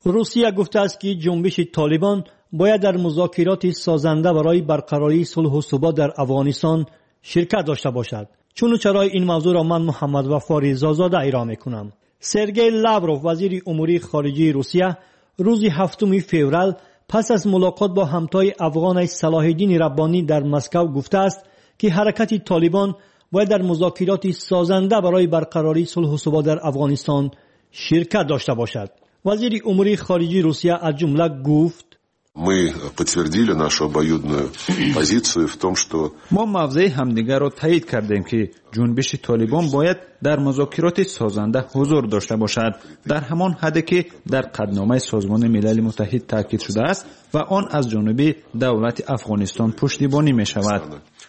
روسیه گفته است که جنبش طالبان باید در مذاکرات سازنده برای برقراری صلح و ثبات در افغانستان شرکت داشته باشد. چون چرای این موضوع را من محمد وفا رضازاده ارائه میکنم. سرگئی لاوروف وزیر امور خارجه روسیه روز هفتم فوریه پس از ملاقات با همتای افغان صلاح الدین ربانی در مسکو گفته است که حرکت طالبان باید در مذاکرات سازنده برای برقراری صلح و ثبات در افغانستان شرکت داشته باشد. وزیر امور خارجه روسیه از جمله گفت: Мы подтвердили нашу обоюдную позицию в том, что ما موضع همدیگر را تایید کردیم که جنبش طالبان باید در مذاکرات سازنده حضور داشته باشد، در همان حدی که در قطعنامه سازمان ملل متحد تاکید شده است و آن از جانب دولت افغانستان پشتیبانی می شود.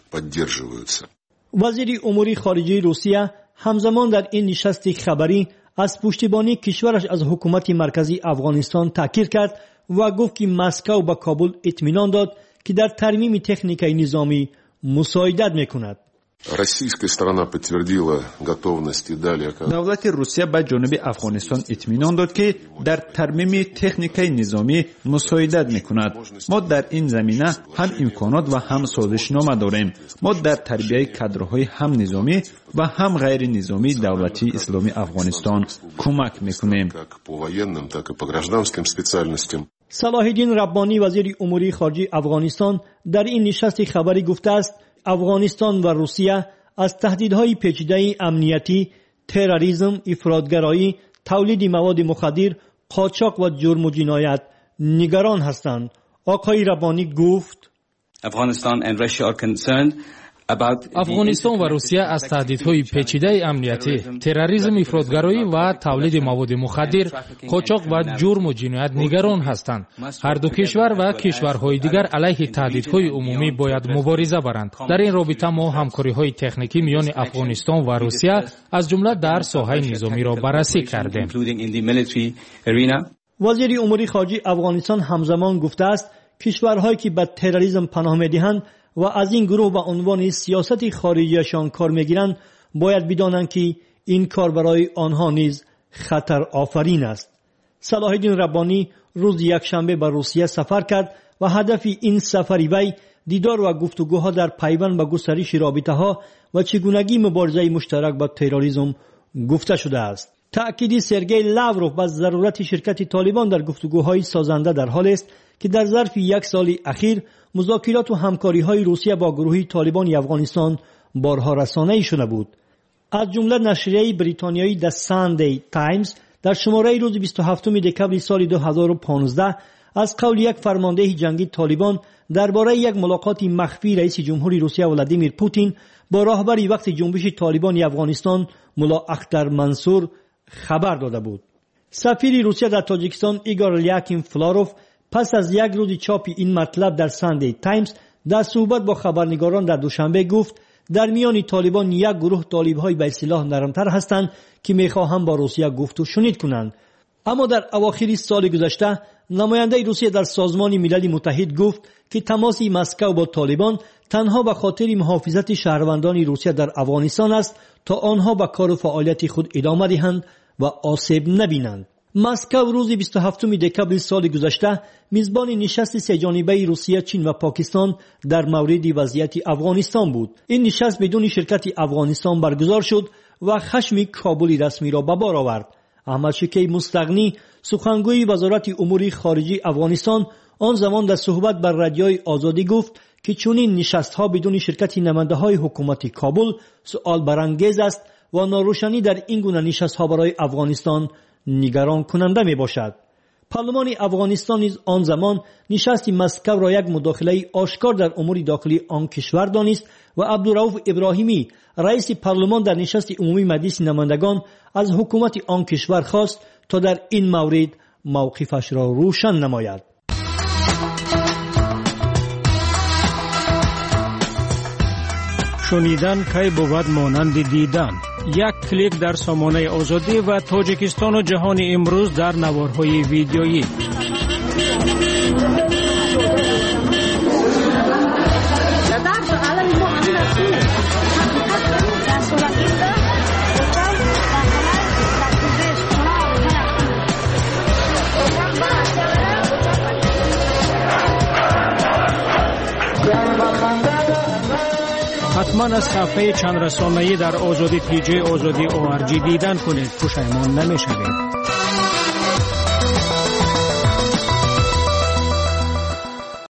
وزیر امور خارجه روسیه همزمان در این نشست خبری از پشتیبانی کشورش از حکومت مرکزی افغانستان تاکید کرد و گفت که مسکو به کابل اطمینان داد که در ترمیم تکنیکای نظامی مساعدت میکند. دولت روسیه به جانب افغانستان اطمینان داد که در ترمیم تکنیکای نظامی مساعدت میکند. ما در این زمینه هم امکانات و هم سازشنامه داریم. ما در تربیت کادرهای هم نظامی و هم غیر نظامی دولتی اسلامی افغانستان کمک میکنیم. صلاح الدین ربانی وزیر امور خارجه افغانستان در این نشست خبری گفته است افغانستان و روسیه از تهدیدهای پیچیده امنیتی، تروریسم، افراطگرایی، تولید مواد مخدر، قاچاق و جرم و جنایت نگران هستند. آقای ربانی گفت: افغانستان و روسیه از تهدیدهای پیچیده امنیتی، تروریسم، افراطگرایی و تولید مواد مخدر، قاچاق و جرم و جنایت نگران هستند. هر دو کشور و کشورهای دیگر علیه تهدیدهای عمومی باید مبارزه برند. در این رابطه ما همکاری‌های تکنیکی میان افغانستان و روسیه از جمله در ساحه نظامی را بررسی کردیم. وزیر امور خارجه افغانستان همزمان گفته است کشورهایی که به تروریسم پناه می‌دهند و از این گروه به عنوان سیاست خارجیشان کار میگیرند باید بدانند که این کار برای آنها نیز خطر آفرین است. صلاح الدین ربانی روز یکشنبه به روسیه سفر کرد و هدف این سفر وی دیدار و گفتگوها در پیوند به گسترش رابطه‌ها و چگونگی مبارزه مشترک با تروریسم گفته شده است. تأکید سرگئی لاوروف بر ضرورت شرکت طالبان در گفتگوهای سازنده در حال است که در ظرف یک سال اخیر مذاکرات و همکاری‌های روسیه با گروه طالبان افغانستان بارها رسانه‌ای شده بود. از جمله نشریه بریتانیایی The Sunday Times در شماره روز بیست و هفتم دکبر سال دو هزار و پانزده از قول یک فرمانده جنگی طالبان درباره یک ملاقات مخفی رئیس جمهوری روسیه ولادیمیر پوتین با راهبر وقت جنبش طالبان افغانستان ملا اختر منصور خبر داده بود. سفیر روسیه در تاجیکستان ایگور لیاکیم فلاروف پس از یک روز چاپ این مطلب در ساندی تایمز در صحبت با خبرنگاران در دوشنبه گفت در میان طالبان یک گروه طالب‌های به اصطلاح نرمتر هستند که می‌خواهند با روسیه گفت و شنید کنند. اما در اواخر سال گذشته نماینده روسیه در سازمان ملل متحد گفت که تماس مسکو با طالبان تنها به خاطر محافظت شهروندان روسیه در افغانستان است تا آنها به کار و فعالیت خود ادامه دهند و آسیب نبینند. مسکو روز بیست و هفتم دکبر سال گذشته میزبان نشست سه جانبه روسیه، چین و پاکستان در مورد وضعیت افغانستان بود. این نشست بدون شرکت افغانستان برگزار شد و خشم کابل رسمی را به بار آورد. احمد شکیب مستغنی سخنگوی وزارت امور خارجه افغانستان آن زمان در صحبت بر رادیوی آزادی گفت که چنین نشست‌ها بدون شرکت نماینده‌های حکومت کابل سؤال برانگیز است و ناروشنی در این گونه نشست‌ها برای افغانستان نگران کننده می باشد. پارلمان افغانستان نیز آن زمان نشست مسکو را یک مداخله آشکار در امور داخلی آن کشور دانست و عبدالرؤوف ابراهیمی رئیس پارلمان در نشست عمومی مجلس نمایندگان از حکومت آن کشور خواست تا در این مورد موقفش را روشن نماید. شنیدن کی بود مانند دیدن. یک کلیک در سامانه آزادی و تاجیکستان و جهان امروز در نوارهای ویدیویی. حتما از صفحه چند رسانه‌ای در آزادی پی جی آزادی او آر جی دیدن کنید، پشیمان نمی‌شوید.